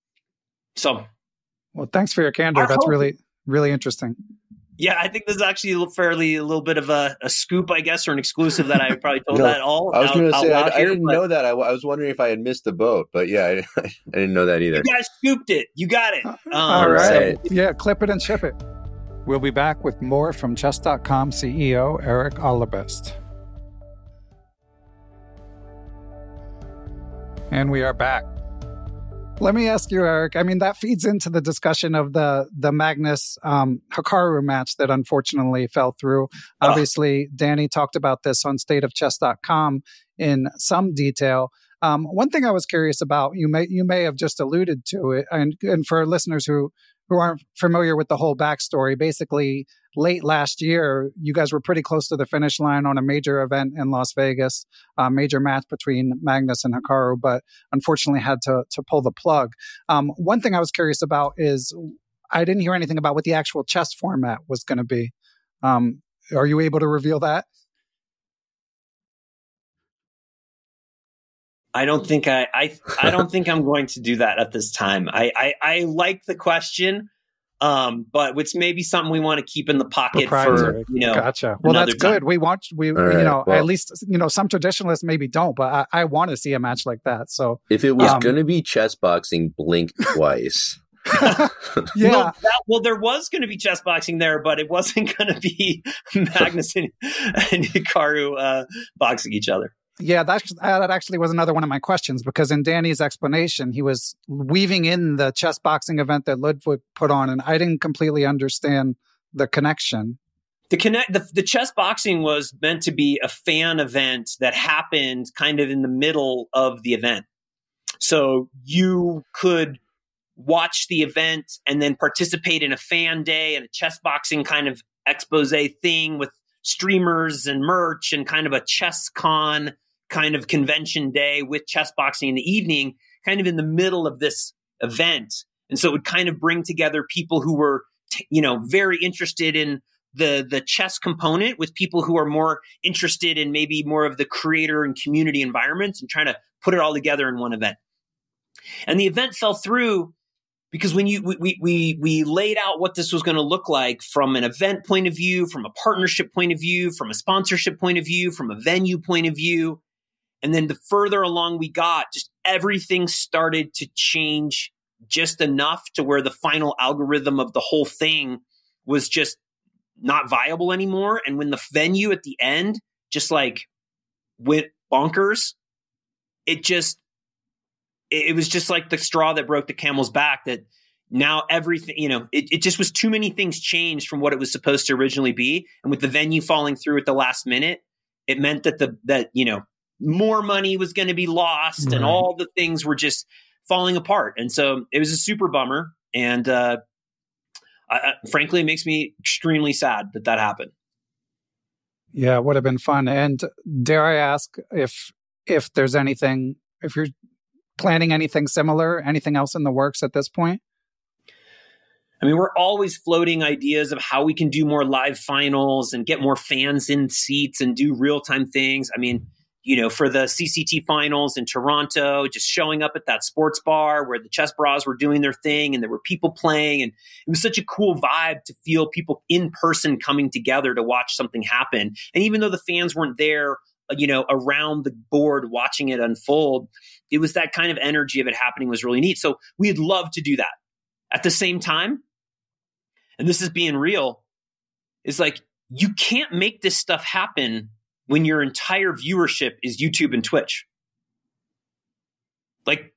thanks for your candor. That's really, really interesting. Yeah, I think this is actually a little bit of a scoop, I guess, or an exclusive that I probably told that all. I was going to say, I didn't know that. I was wondering if I had missed the boat, but yeah, I didn't know that either. You guys scooped it. You got it. All right. So, yeah, clip it and ship it. We'll be back with more from Chess.com CEO Eric Allebest. And we are back. Let me ask you, Eric, I mean, that feeds into the discussion of the Magnus Hikaru match that unfortunately fell through. Obviously, Danny talked about this on stateofchess.com in some detail. One thing I was curious about, you may have just alluded to it, and for listeners who aren't familiar with the whole backstory, basically late last year, you guys were pretty close to the finish line on a major event in Las Vegas, a major match between Magnus and Hikaru, but unfortunately had to pull the plug. One thing I was curious about is I didn't hear anything about what the actual chess format was going to be. Are you able to reveal that? I don't think I don't think I'm going to do that at this time. I like the question, but it's maybe something we want to keep in the pocket for, Gotcha. Well, that's good. Time. At least, some traditionalists maybe don't, but I want to see a match like that. So if it was going to be chess boxing, blink twice. Yeah. Well, there was going to be chess boxing there, but it wasn't going to be Magnus and Hikaru boxing each other. Yeah, that actually was another one of my questions, because in Danny's explanation, he was weaving in the chess boxing event that Ludwig put on, and I didn't completely understand the connection. The chess boxing was meant to be a fan event that happened kind of in the middle of the event. So you could watch the event and then participate in a fan day and a chess boxing kind of expose thing with streamers and merch and kind of a chess con kind of convention day with chess boxing in the evening, kind of in the middle of this event. And so it would kind of bring together people who were, very interested in the chess component with people who are more interested in maybe more of the creator and community environments, and trying to put it all together in one event. And the event fell through because when we laid out what this was going to look like from an event point of view, from a partnership point of view, from a sponsorship point of view, from a venue point of view. And then the further along we got, just everything started to change just enough to where the final algorithm of the whole thing was just not viable anymore. And when the venue at the end just like went bonkers, it was just like the straw that broke the camel's back, that, now everything, it just was too many things changed from what it was supposed to originally be. And with the venue falling through at the last minute, it meant that more money was going to be lost and all the things were just falling apart. And so it was a super bummer. And frankly, it makes me extremely sad that happened. Yeah, it would have been fun. And dare I ask if there's anything, if you're planning anything similar, anything else in the works at this point? I mean, we're always floating ideas of how we can do more live finals and get more fans in seats and do real-time things. I mean, for the CCT finals in Toronto, just showing up at that sports bar where the chess bras were doing their thing and there were people playing. And it was such a cool vibe to feel people in person coming together to watch something happen. And even though the fans weren't there, around the board watching it unfold, it was that kind of energy of it happening was really neat. So we'd love to do that. At the same time, and this is being real, is like, you can't make this stuff happen when your entire viewership is YouTube and Twitch. Like,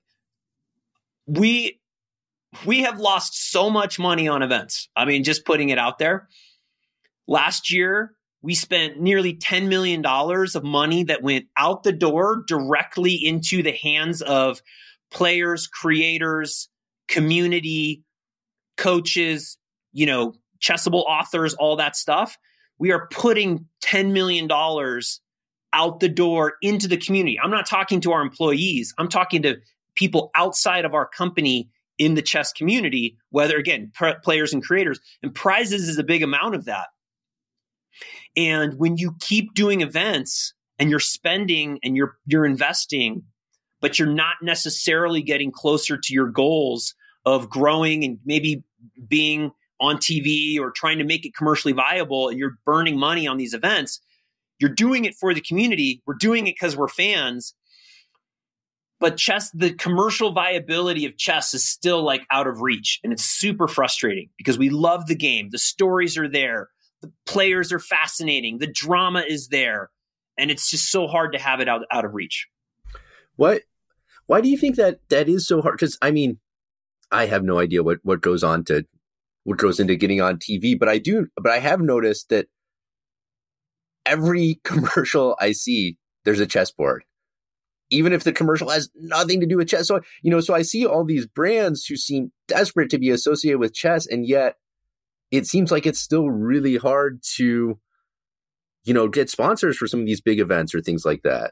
we have lost so much money on events. I mean, just putting it out there. Last year, we spent nearly $10 million of money that went out the door directly into the hands of players, creators, community, coaches, Chessable authors, all that stuff. We are putting $10 million out the door into the community. I'm not talking to our employees. I'm talking to people outside of our company in the chess community, whether, again, players and creators. And prizes is a big amount of that. And when you keep doing events and you're spending and you're investing, but you're not necessarily getting closer to your goals of growing and maybe being on TV or trying to make it commercially viable, and you're burning money on these events, you're doing it for the community. We're doing it because we're fans. But chess, the commercial viability of chess is still like out of reach. And it's super frustrating because we love the game. The stories are there. The players are fascinating. The drama is there. And it's just so hard to have it out of reach. Why do you think that is so hard? Because, I mean, I have no idea what goes into getting on TV, but I have noticed that every commercial I see, there's a chessboard, even if the commercial has nothing to do with chess. So, so I see all these brands who seem desperate to be associated with chess, and yet it seems like it's still really hard to, get sponsors for some of these big events or things like that.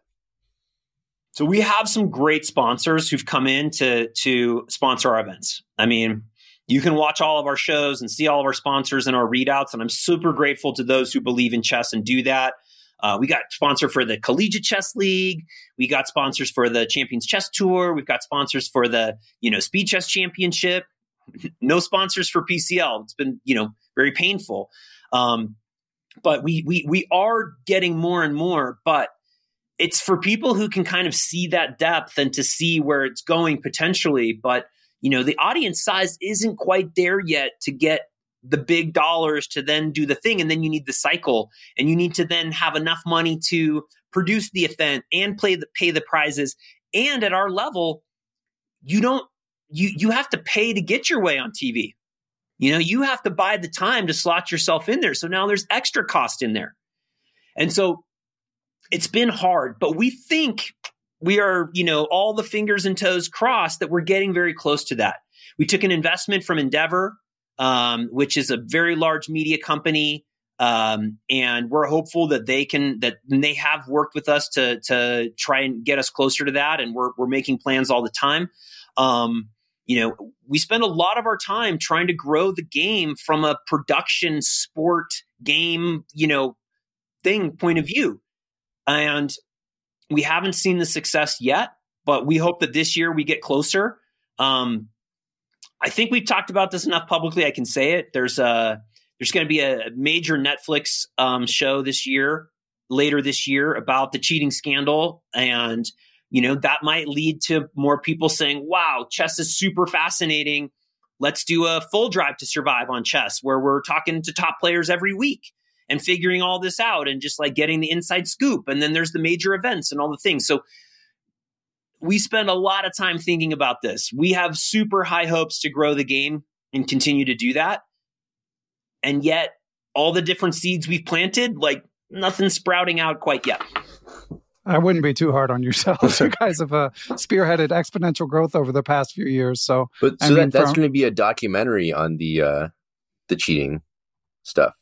So we have some great sponsors who've come in to sponsor our events. I mean, you can watch all of our shows and see all of our sponsors and our readouts. And I'm super grateful to those who believe in chess and do that. We got sponsor for the Collegiate Chess League. We got sponsors for the Champions Chess Tour. We've got sponsors for the, Speed Chess Championship. No sponsors for PCL. It's been, very painful. But we are getting more and more, but it's for people who can kind of see that depth and to see where it's going potentially. But the audience size isn't quite there yet to get the big dollars to then do the thing. And then you need the cycle, and you need to then have enough money to produce the event and pay the prizes. And at our level, you have to pay to get your way on TV. You have to buy the time to slot yourself in there. So now there's extra cost in there. And so it's been hard, but we think we are, all the fingers and toes crossed that we're getting very close to that. We took an investment from Endeavor, which is a very large media company. And we're hopeful that they have worked with us to try and get us closer to that. And we're making plans all the time. We spend a lot of our time trying to grow the game from a production sport game, thing point of view. And we haven't seen the success yet, but we hope that this year we get closer. I think we've talked about this enough publicly. I can say it. There's going to be a major Netflix show later this year about the cheating scandal. And, that might lead to more people saying, wow, chess is super fascinating. Let's do a full Drive to Survive on chess where we're talking to top players every week and figuring all this out and just like getting the inside scoop. And then there's the major events and all the things. So we spend a lot of time thinking about this. We have super high hopes to grow the game. and continue to do that. And yet all the different seeds we've planted, like nothing's sprouting out quite yet. I wouldn't be too hard on yourselves. You guys have spearheaded exponential growth over the past few years. So, that's going to be a documentary on the cheating stuff.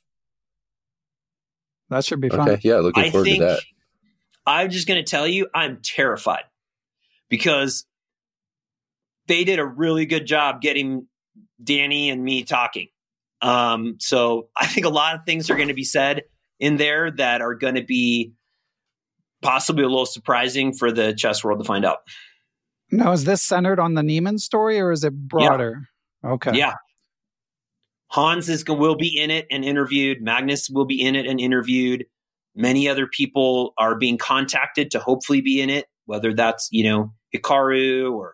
That should be fun. Okay, yeah, looking forward to that. I'm just going to tell you, I'm terrified because they did a really good job getting Danny and me talking. So I think a lot of things are going to be said in there that are going to be possibly a little surprising for the chess world to find out. Now, is this centered on the Niemann story or is it broader? Yeah. Okay. Yeah. Hans will be in it and interviewed. Magnus will be in it and interviewed. Many other people are being contacted to hopefully be in it, whether that's, Hikaru or,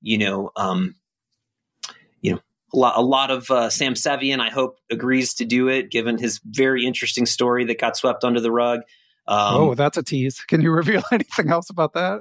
a lot of Sam Sevian, I hope, agrees to do it, given his very interesting story that got swept under the rug. That's a tease. Can you reveal anything else about that?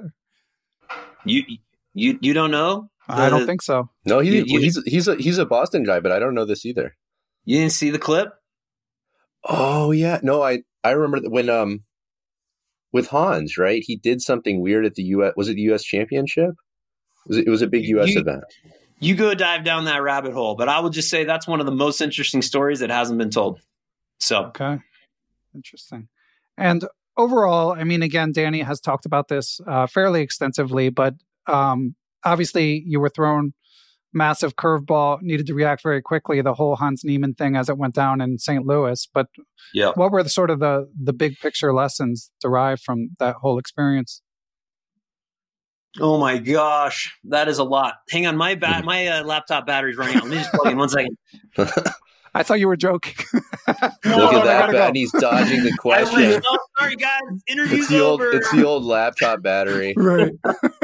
You don't know? I don't think so. No, he's a Boston guy, but I don't know this either. You didn't see the clip? Oh yeah, no, I remember when with Hans, right? He did something weird at the US. Was it the US Championship? It was a big US event. You go dive down that rabbit hole, but I would just say that's one of the most interesting stories that hasn't been told. So okay, interesting. And overall, I mean, again, Danny has talked about this fairly extensively, but obviously you were thrown massive curveball, needed to react very quickly, the whole Hans Niemann thing as it went down in St. Louis. But what were the big picture lessons derived from that whole experience? Oh my gosh, that is a lot. Hang on, my laptop battery's running out. Let me just plug in 1 second. I thought you were joking. Look at that, Ben. He's dodging the question. Oh, sorry, guys. Interview's over. It's the old laptop battery. Right.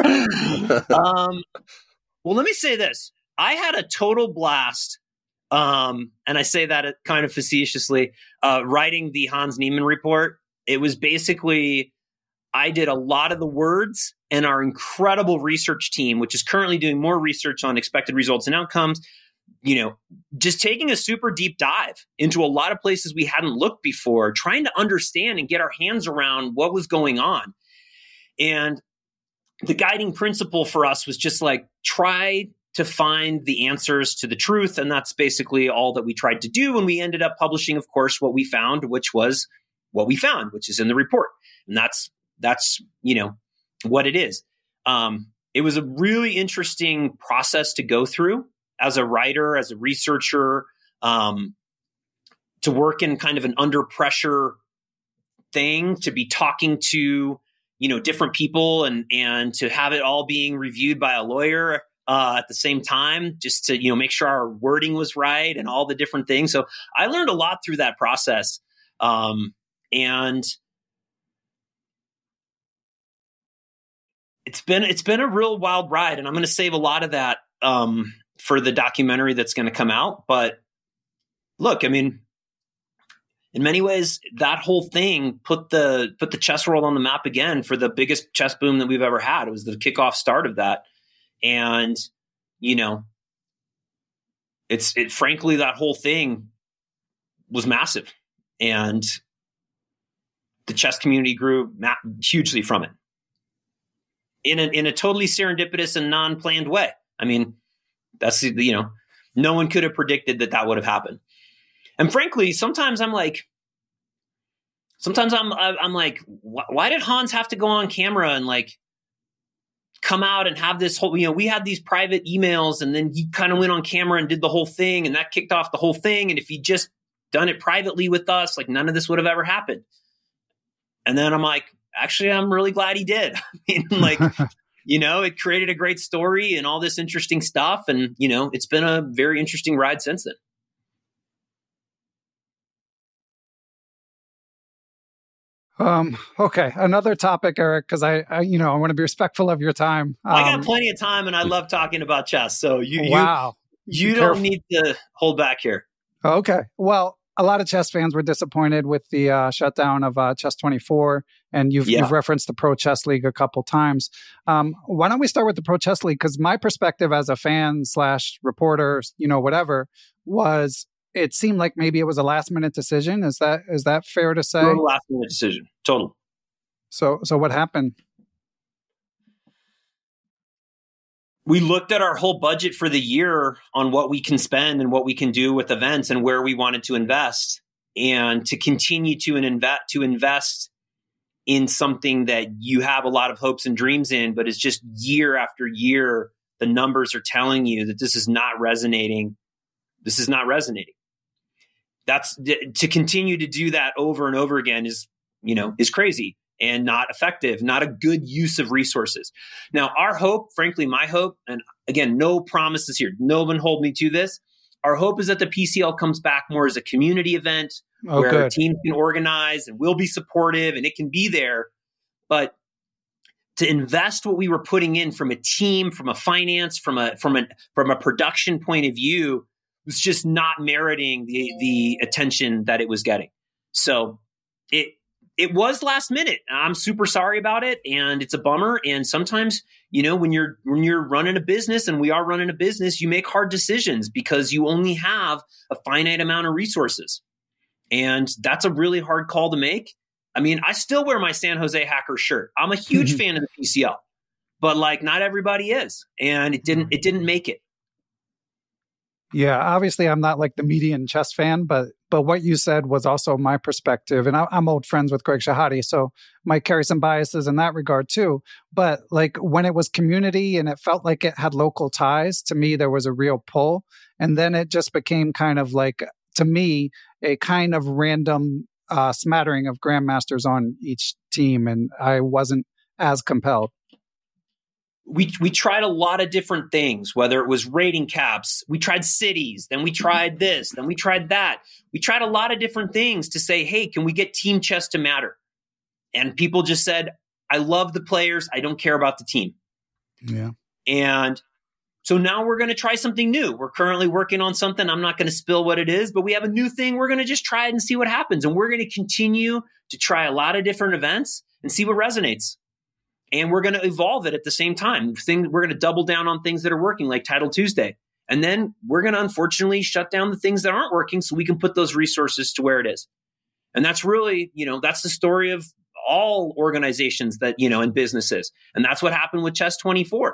Well, let me say this. I had a total blast, and I say that kind of facetiously, writing the Hans Niemann report. It was basically, I did a lot of the words, and our incredible research team, which is currently doing more research on expected results and outcomes, just taking a super deep dive into a lot of places we hadn't looked before, trying to understand and get our hands around what was going on. And the guiding principle for us was just like, try to find the answers to the truth. And that's basically all that we tried to do. And we ended up publishing, of course, what we found, which was what we found, which is in the report. And that's what it is. It was a really interesting process to go through as a writer, as a researcher, to work in kind of an under pressure thing, to be talking to, different people and to have it all being reviewed by a lawyer at the same time, just to, make sure our wording was right and all the different things. So I learned a lot through that process. And it's been a real wild ride, and I'm going to save a lot of that for the documentary that's going to come out. But look, I mean, in many ways, that whole thing put the chess world on the map again for the biggest chess boom that we've ever had. It was the kickoff start of that. And, frankly, that whole thing was massive, and the chess community grew hugely from it in a totally serendipitous and non-planned way. I mean, that's, no one could have predicted that would have happened. And frankly, sometimes I'm like, why did Hans have to go on camera and come out and have this whole, we had these private emails, and then he kind of went on camera and did the whole thing, and that kicked off the whole thing. And if he just done it privately with us, none of this would have ever happened. And then I'm like, actually, I'm really glad he did. I mean, it created a great story and all this interesting stuff. And, it's been a very interesting ride since then. Okay. Another topic, Eric, because I want to be respectful of your time. I got plenty of time, and I love talking about chess. So you don't need to hold back here. Okay. Well, a lot of chess fans were disappointed with the shutdown of Chess24, and you've referenced the Pro Chess League a couple times. Why don't we start with the Pro Chess League? Because my perspective as a fan / reporter, whatever, was it seemed like maybe it was a last minute decision. Is that fair to say? Total last minute decision. Total. So what happened? We looked at our whole budget for the year on what we can spend and what we can do with events and where we wanted to invest, and to continue to invest in something that you have a lot of hopes and dreams in, but it's just year after year, the numbers are telling you that this is not resonating. This is not resonating. That's to continue to do that over and over again is crazy and not effective, not a good use of resources. Now, our hope, frankly, my hope, and again, no promises here. No one hold me to this. Our hope is that the PCL comes back more as a community event where teams can organize and we'll be supportive and it can be there. But to invest what we were putting in from a team, from a finance, from a production point of view, was just not meriting the attention that it was getting. So it was last minute. I'm super sorry about it, and it's a bummer. And sometimes, when you're running a business, and we are running a business, you make hard decisions because you only have a finite amount of resources, and that's a really hard call to make. I mean, I still wear my San Jose Hackers shirt. I'm a huge fan of the PCL, but not everybody is, and it didn't make it. Yeah, obviously I'm not like the median chess fan, but what you said was also my perspective. And I'm old friends with Greg Shahade, so might carry some biases in that regard too. But when it was community and it felt like it had local ties, to me, there was a real pull. And then it just became kind of to me, a kind of random smattering of grandmasters on each team. And I wasn't as compelled. We tried a lot of different things, whether it was rating caps, we tried cities, then we tried this, then we tried that. We tried a lot of different things to say, hey, can we get team chess to matter? And people just said, I love the players. I don't care about the team. Yeah. And so now we're going to try something new. We're currently working on something. I'm not going to spill what it is, but we have a new thing. We're going to just try it and see what happens. And we're going to continue to try a lot of different events and see what resonates. And we're going to evolve it at the same time. We're going to double down on things that are working, like Title Tuesday. And then we're going to unfortunately shut down the things that aren't working so we can put those resources to where it is. And that's really, that's the story of all organizations that, and businesses. And that's what happened with Chess24.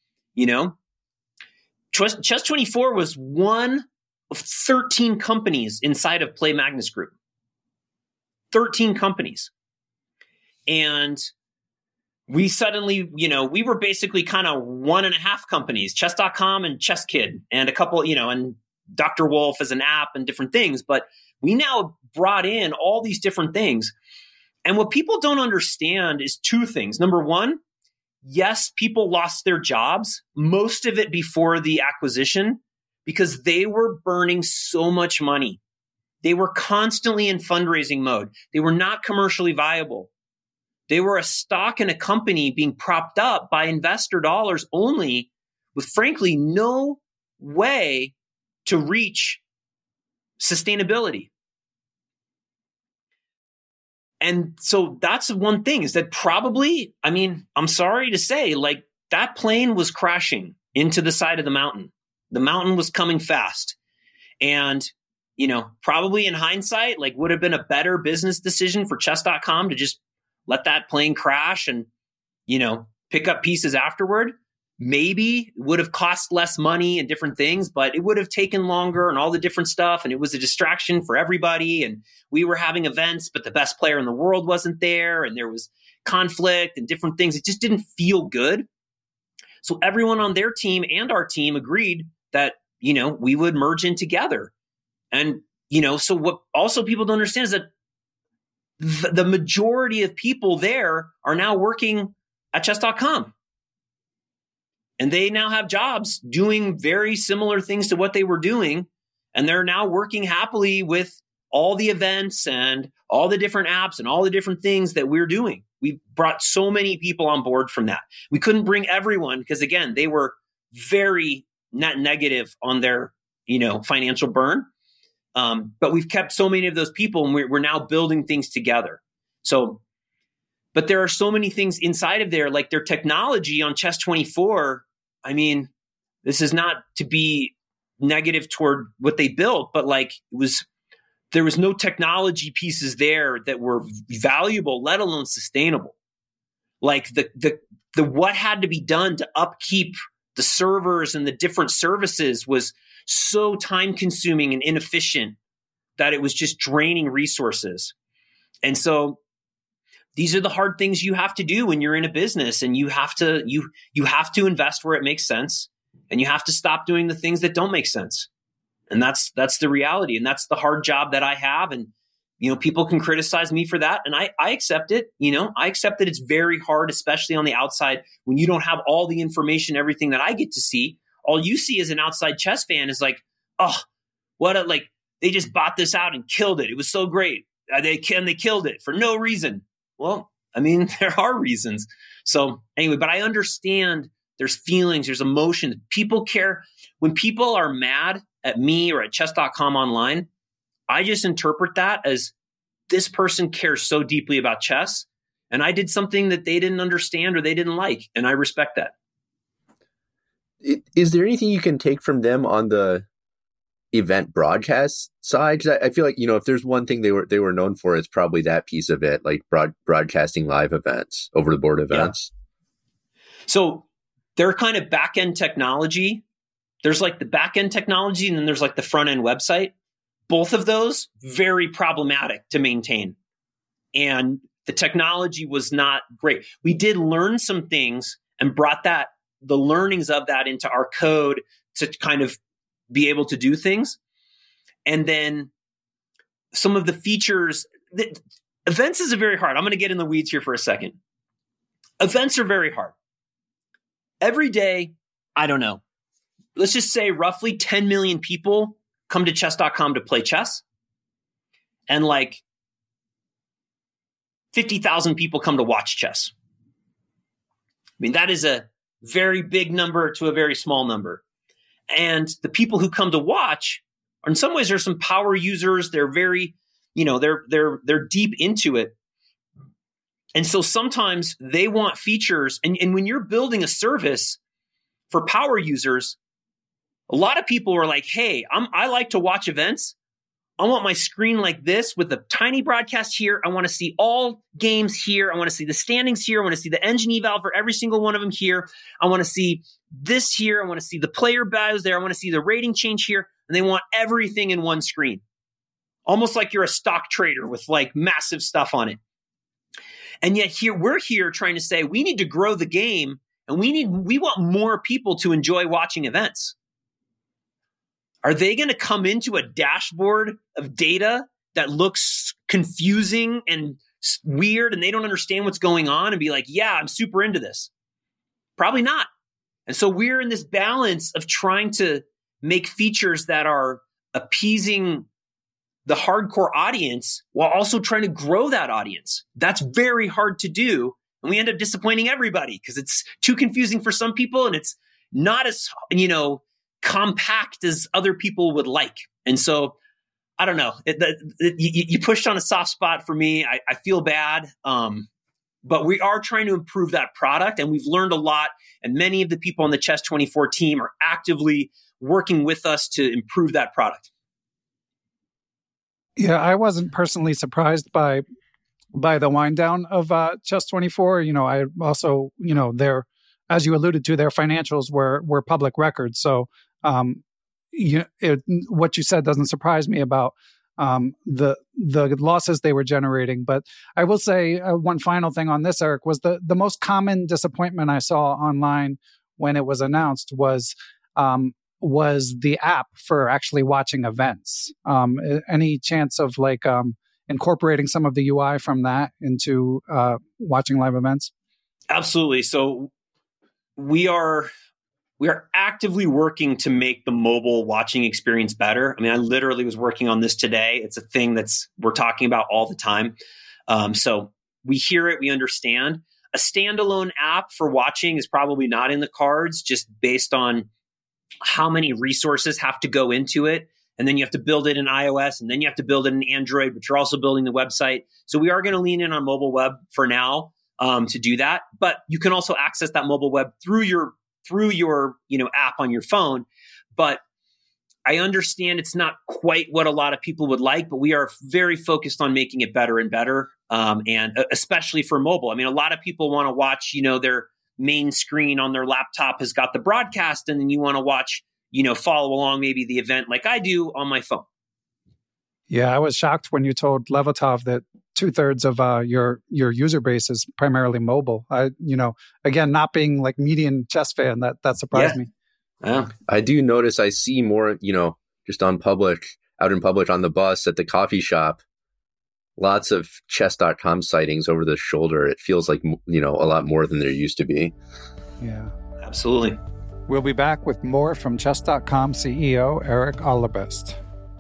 Chess24 was one of 13 companies inside of Play Magnus Group. 13 companies. And we suddenly, we were basically kind of 1.5 companies, Chess.com and ChessKid, and a couple, and Dr. Wolf as an app and different things. But we now brought in all these different things. And what people don't understand is two things. Number one, yes, people lost their jobs, most of it before the acquisition, because they were burning so much money. They were constantly in fundraising mode. They were not commercially viable. They were a stock in a company being propped up by investor dollars only, with frankly no way to reach sustainability. And so that's one thing, is that probably, I'm sorry to say, that plane was crashing into the side of the mountain. The mountain was coming fast. And, probably in hindsight, would have been a better business decision for Chess.com to just let that plane crash and, pick up pieces afterward. Maybe it would have cost less money and different things, but it would have taken longer and all the different stuff. And it was a distraction for everybody. And we were having events, but the best player in the world wasn't there. And there was conflict and different things. It just didn't feel good. So everyone on their team and our team agreed that, we would merge in together. And, so what also people don't understand is that the majority of people there are now working at Chess.com. And they now have jobs doing very similar things to what they were doing. And they're now working happily with all the events and all the different apps and all the different things that we're doing. We brought so many people on board from that. We couldn't bring everyone because, again, they were very net negative on their, financial burn. But we've kept so many of those people, and we're now building things together. So, but there are so many things inside of there, like their technology on Chess24. I mean, this is not to be negative toward what they built, but like there was no technology pieces there that were valuable, let alone sustainable. Like the what had to be done to upkeep the servers and the different services was so time consuming and inefficient that it was just draining resources. And so these are the hard things you have to do when you're in a business, and you have to invest where it makes sense, and you have to stop doing the things that don't make sense. And that's the reality. And that's the hard job that I have. And, people can criticize me for that. And I accept it. I accept that it's very hard, especially on the outside, when you don't have all the information, everything that I get to see. All you see as an outside chess fan is like, oh, they just bought this out and killed it. It was so great. They killed it for no reason. Well, I mean, there are reasons. So anyway, but I understand there's feelings, there's emotions. People care. When people are mad at me or at chess.com online, I just interpret that as this person cares so deeply about chess, and I did something that they didn't understand or they didn't like, and I respect that. Is there anything you can take from them on the event broadcast side? Because I feel like, if there's one thing they were known for, it's probably that piece of it, like broadcasting live events, over the board events. Yeah. So they're kind of back end technology. There's like the back end technology, and then there's like the front end website. Both of those very problematic to maintain. And the technology was not great. We did learn some things and brought the learnings of that into our code to kind of be able to do things. And then some of the features, events is very hard. I'm going to get in the weeds here for a second. Events are very hard. Every day, I don't know, let's just say roughly 10 million people come to chess.com to play chess. And like 50,000 people come to watch chess. I mean, that is a very big number to a very small number. And the people who come to watch, in some ways, there's some power users. They're very, they're deep into it. And so sometimes they want features. And when you're building a service for power users, a lot of people are like, hey, I like to watch events. I want my screen like this with a tiny broadcast here. I want to see all games here. I want to see the standings here. I want to see the engine eval for every single one of them here. I want to see this here. I want to see the player bios there. I want to see the rating change here. And they want everything in one screen. Almost like you're a stock trader with like massive stuff on it. And yet we're here trying to say we need to grow the game, and we want more people to enjoy watching events. Are they going to come into a dashboard of data that looks confusing and weird, and they don't understand what's going on, and be like, yeah, I'm super into this? Probably not. And so we're in this balance of trying to make features that are appeasing the hardcore audience while also trying to grow that audience. That's very hard to do. And we end up disappointing everybody because it's too confusing for some people, and it's not as, compact as other people would like. And so, I don't know. You pushed on a soft spot for me. I feel bad. But we are trying to improve that product, and we've learned a lot. And many of the people on the Chess24 team are actively working with us to improve that product. Yeah, I wasn't personally surprised by the wind down of Chess24. I also, their, as you alluded to, their financials were public records. So what you said doesn't surprise me about the losses they were generating. But I will say one final thing on this, Eric, was the most common disappointment I saw online when it was announced was the app for actually watching events. Any chance of incorporating some of the UI from that into watching live events? Absolutely. So we are actively working to make the mobile watching experience better. I mean, I literally was working on this today. It's a thing we're talking about all the time. So we hear it, we understand. A standalone app for watching is probably not in the cards, just based on how many resources have to go into it and then you have to build it in iOS, and then you have to build it in Android, but you're also building the website. So we are going to lean in on mobile web for now to do that. But you can also access that mobile web through your app on your phone. But I understand it's not quite what a lot of people would like, but we are very focused on making it better and better, and especially for mobile. I mean, a lot of people want to watch, their main screen on their laptop has got the broadcast, and then you want to watch, follow along maybe the event like I do on my phone. Yeah, I was shocked when you told Levatov that 2/3 of your user base is primarily mobile. Again, not being like median chess fan, that surprised me. Yeah. I do notice I see more, just out in public on the bus, at the coffee shop, lots of chess.com sightings over the shoulder. It feels like, a lot more than there used to be. Yeah, absolutely. We'll be back with more from chess.com CEO Eric Allebest.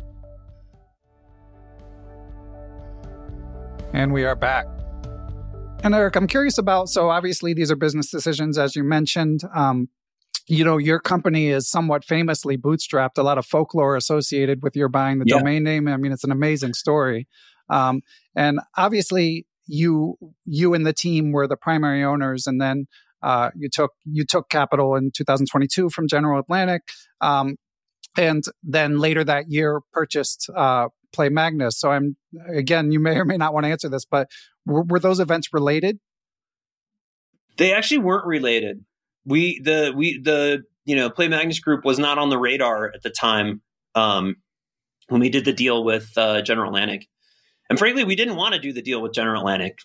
And we are back. And Eric, I'm curious about, so obviously these are business decisions, as you mentioned. Your company is somewhat famously bootstrapped, a lot of folklore associated with your buying the domain name. I mean, it's an amazing story. And obviously you and the team were the primary owners, and then you took capital in 2022 from General Atlantic, and then later that year purchased Play Magnus. So you may or may not want to answer this, but were those events related? They actually weren't related. The Play Magnus Group was not on the radar at the time when we did the deal with General Atlantic, and frankly, we didn't want to do the deal with General Atlantic.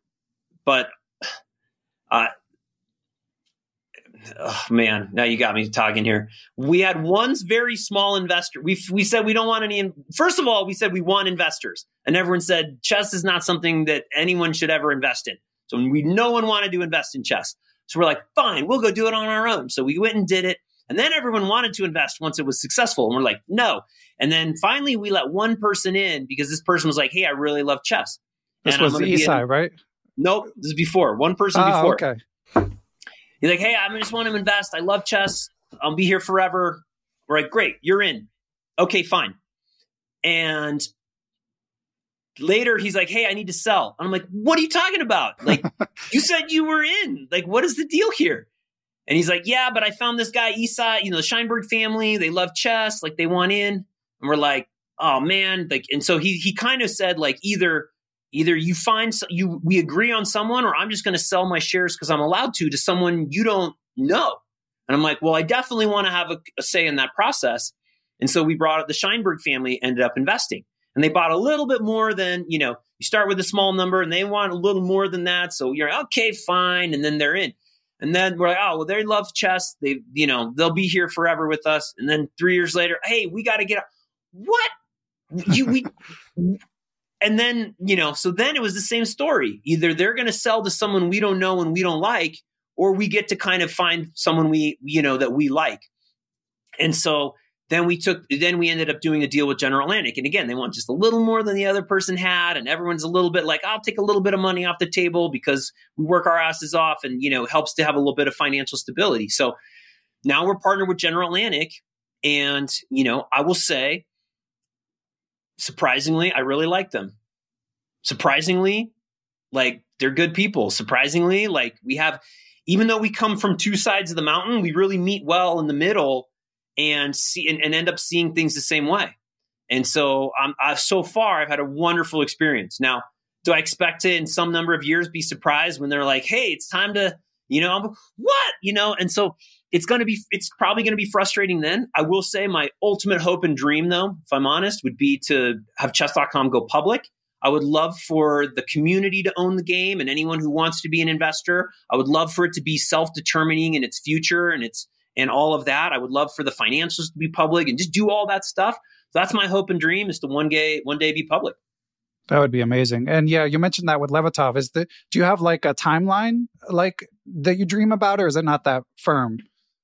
Oh man, now you got me talking here. We had one very small investor. We said we don't want any. First of all, we said we want investors, and everyone said chess is not something that anyone should ever invest in. So no one wanted to invest in chess. So we're like, fine, we'll go do it on our own. So we went and did it. And then everyone wanted to invest once it was successful. And we're like, no. And then finally we let one person in because this person was like, hey, I really love chess. This was Isai, right? Nope. This is before. One person before. Okay. He's like, hey, I just want to invest. I love chess. I'll be here forever. We're like, great, you're in. Okay, fine. And later, he's like, hey, I need to sell. And I'm like, what are you talking about? Like, you said you were in. Like, what is the deal here? And he's like, yeah, but I found this guy, Isai, the Scheinberg family. They love chess. Like, they want in. And we're like, oh, man. Like, and so he kind of said, like, either you find we agree on someone, or I'm just going to sell my shares because I'm allowed to someone you don't know. And I'm like, well, I definitely want to have a say in that process. And so we brought up the Scheinberg family, ended up investing. And they bought a little bit more than, you start with a small number and they want a little more than that. So you're okay, fine. And then they're in. And then we're like, oh, well, they love chess. They'll be here forever with us. And then 3 years later, hey, we got to get out. What? And then, so then it was the same story. Either they're going to sell to someone we don't know and we don't like, or we get to kind of find someone that we like. And so then we ended up doing a deal with General Atlantic. And again, they want just a little more than the other person had. And everyone's a little bit like, I'll take a little bit of money off the table because we work our asses off, and, it helps to have a little bit of financial stability. So now we're partnered with General Atlantic. And, I will say, surprisingly, I really like them. Surprisingly, like, they're good people. Surprisingly, like, even though we come from two sides of the mountain, we really meet well in the middle and end up seeing things the same way. And so so far, I've had a wonderful experience. Now, do I expect to, in some number of years, be surprised when they're like, hey, it's time to, what? And so it's probably going to be frustrating then. I will say my ultimate hope and dream, though, if I'm honest, would be to have chess.com go public. I would love for the community to own the game, and anyone who wants to be an investor. I would love for it to be self-determining in its future and all of that. I would love for the financials to be public and just do all that stuff. So that's my hope and dream, is to one day be public. That would be amazing. And yeah, you mentioned that with Levatov. Do you have like a timeline like that you dream about, or is it not that firm?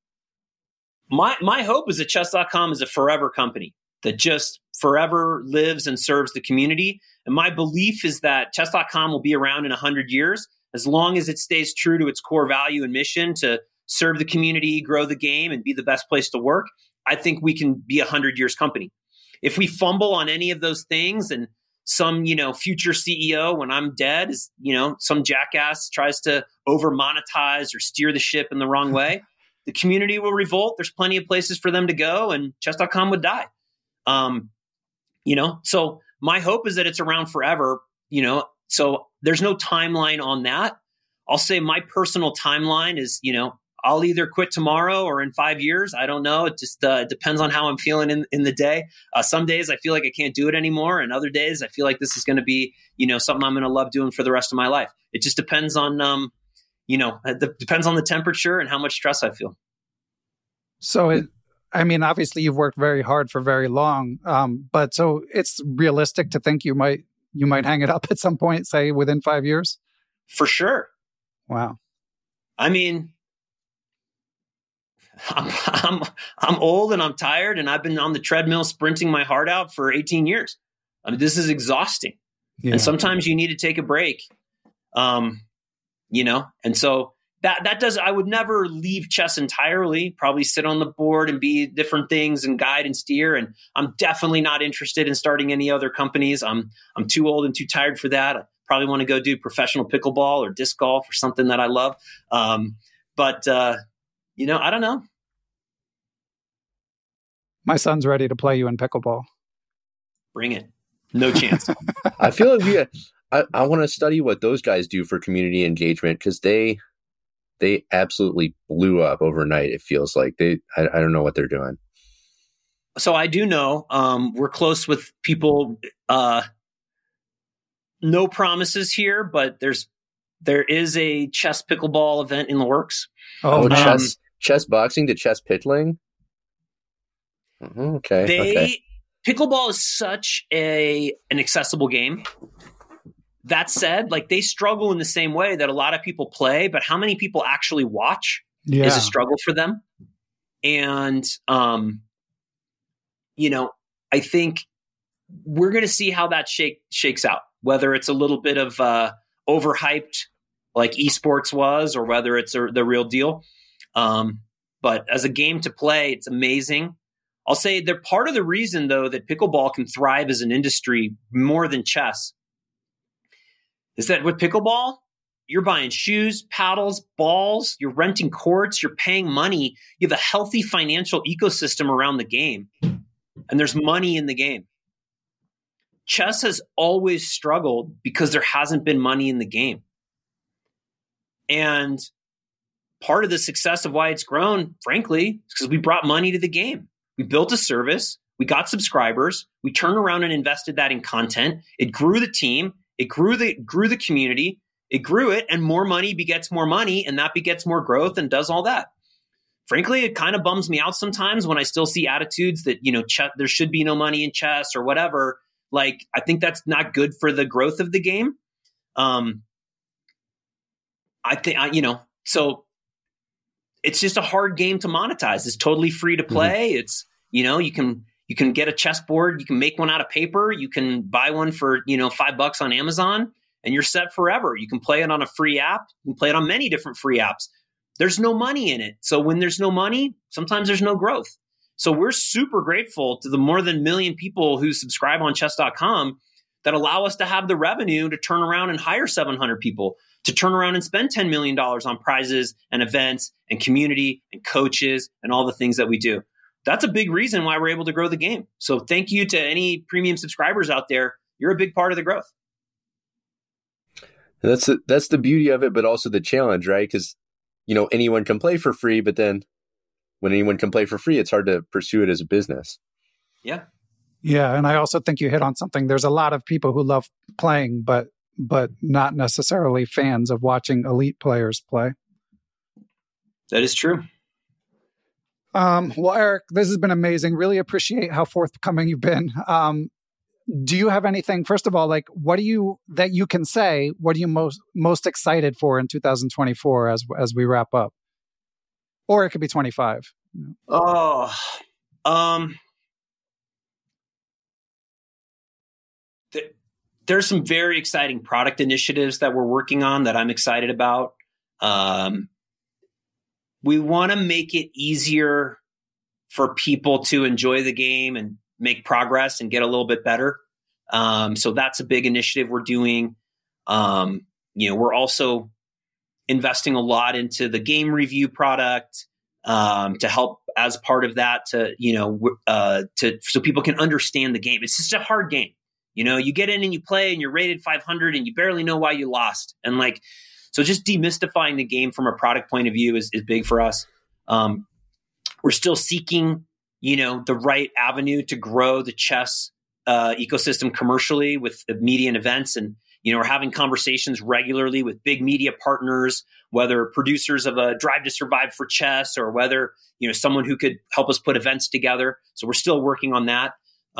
My hope is that chess.com is a forever company that just forever lives and serves the community. And my belief is that chess.com will be around in 100 years, as long as it stays true to its core value and mission to serve the community, grow the game, and be the best place to work. I think we can be a 100 years company. if we fumble on any of those things and some, future CEO when I'm dead is, some jackass tries to over monetize or steer the ship in the wrong way, the community will revolt. There's plenty of places for them to go and chess.com would die. So my hope is that it's around forever, so there's no timeline on that. I'll say my personal timeline is, I'll either quit tomorrow or in 5 years. I don't know. It just depends on how I'm feeling in the day. Some days I feel like I can't do it anymore. And other days I feel like this is going to be, something I'm going to love doing for the rest of my life. It just depends on, it depends on the temperature and how much stress I feel. So obviously you've worked very hard for very long. But so it's realistic to think you might hang it up at some point, say within 5 years? For sure. Wow. I mean, I'm old and I'm tired and I've been on the treadmill sprinting my heart out for 18 years. I mean, this is exhausting. Yeah. And sometimes you need to take a break. And so that does, I would never leave chess entirely, probably sit on the board and be different things and guide and steer. And I'm definitely not interested in starting any other companies. I'm too old and too tired for that. I probably want to go do professional pickleball or disc golf or something that I love. But I don't know. My son's ready to play you in pickleball. Bring it. No chance. I feel like I want to study what those guys do for community engagement because they absolutely blew up overnight. It feels like I don't know what they're doing. So I do know we're close with people. No promises here, but there is a chess pickleball event in the works. Chess boxing to chess pittling. Okay. Pickleball is such an accessible game. That said, they struggle in the same way that a lot of people play, but how many people actually watch is a struggle for them. And, I think we're going to see how that shakes out, whether it's a little bit of overhyped like esports was, or whether it's the real deal. But as a game to play, it's amazing. I'll say they're part of the reason, though, that pickleball can thrive as an industry more than chess is that with pickleball, you're buying shoes, paddles, balls, you're renting courts, you're paying money. You have a healthy financial ecosystem around the game, and there's money in the game. Chess has always struggled because there hasn't been money in the game. And part of the success of why it's grown, frankly, is because we brought money to the game. We built a service, we got subscribers, we turned around and invested that in content. It grew the team, it grew the community, it grew it, and more money begets more money, and that begets more growth and does all that. Frankly, it kind of bums me out sometimes when I still see attitudes that, there should be no money in chess or whatever. I think that's not good for the growth of the game. So it's just a hard game to monetize. It's totally free to play. Mm-hmm. It's, you can get a chessboard, you can make one out of paper, you can buy one for, $5 on Amazon, and you're set forever. You can play it on a free app. You can play it on many different free apps. There's no money in it. So when there's no money, sometimes there's no growth. So we're super grateful to the more than 1 million people who subscribe on chess.com that allow us to have the revenue to turn around and hire 700 people, to turn around and spend $10 million on prizes and events and community and coaches and all the things that we do. That's a big reason why we're able to grow the game. So thank you to any premium subscribers out there. You're a big part of the growth. That's the beauty of it, but also the challenge, right? Because, anyone can play for free, but then when anyone can play for free, it's hard to pursue it as a business. Yeah. Yeah. And I also think you hit on something. There's a lot of people who love playing, but not necessarily fans of watching elite players play. That is true. Well, Eric, this has been amazing. Really appreciate how forthcoming you've been. Do you have anything, first of all, what do you can say, what are you most excited for in 2024 as we wrap up? Or it could be 25. There's some very exciting product initiatives that we're working on that I'm excited about. We want to make it easier for people to enjoy the game and make progress and get a little bit better. So that's a big initiative we're doing. We're also investing a lot into the game review product to help as part of that so people can understand the game. It's just a hard game. You get in and you play and you're rated 500 and you barely know why you lost. And so just demystifying the game from a product point of view is big for us. We're still seeking, the right avenue to grow the chess ecosystem commercially with the media and events. And, we're having conversations regularly with big media partners, whether producers of a Drive to Survive for chess or whether, someone who could help us put events together. So we're still working on that.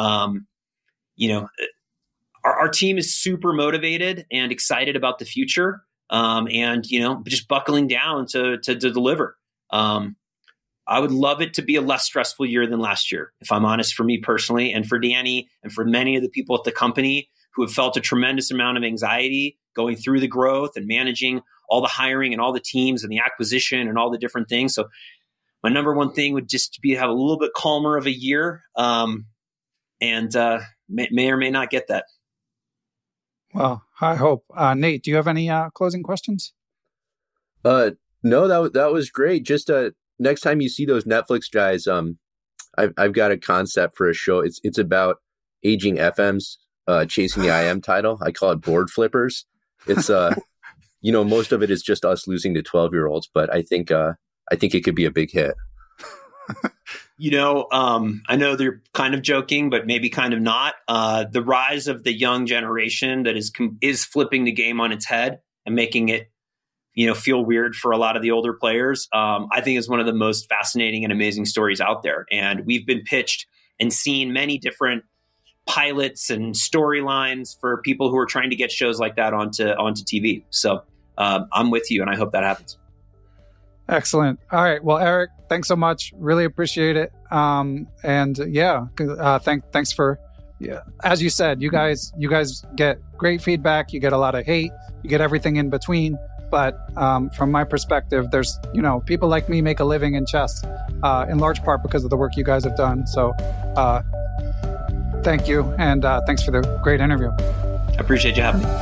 Our team is super motivated and excited about the future, and just buckling down to deliver. I would love it to be a less stressful year than last year, if I'm honest, for me personally, and for Danny, and for many of the people at the company who have felt a tremendous amount of anxiety going through the growth and managing all the hiring and all the teams and the acquisition and all the different things. So my number one thing would just be to have a little bit calmer of a year, and may or may not get that. Well, I hope. Nate, do you have any closing questions? No, that was great. Just next time you see those Netflix guys, I've got a concept for a show. It's about aging FMs chasing the IM title. I call it board flippers. It's most of it is just us losing to 12-year-olds, but I think it could be a big hit. I know they're kind of joking, but maybe kind of not. The rise of the young generation that is flipping the game on its head and making it, feel weird for a lot of the older players. I think is one of the most fascinating and amazing stories out there. And we've been pitched and seen many different pilots and storylines for people who are trying to get shows like that onto TV. So I'm with you, and I hope that happens. Excellent. All right. Well, Eric, thanks so much. Really appreciate it. Thanks for, as you said, you guys get great feedback. You get a lot of hate. You get everything in between. But from my perspective, there's, people like me make a living in chess, in large part because of the work you guys have done. So thank you. And thanks for the great interview. I appreciate you having me.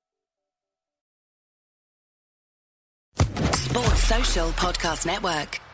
Sports Social Podcast Network.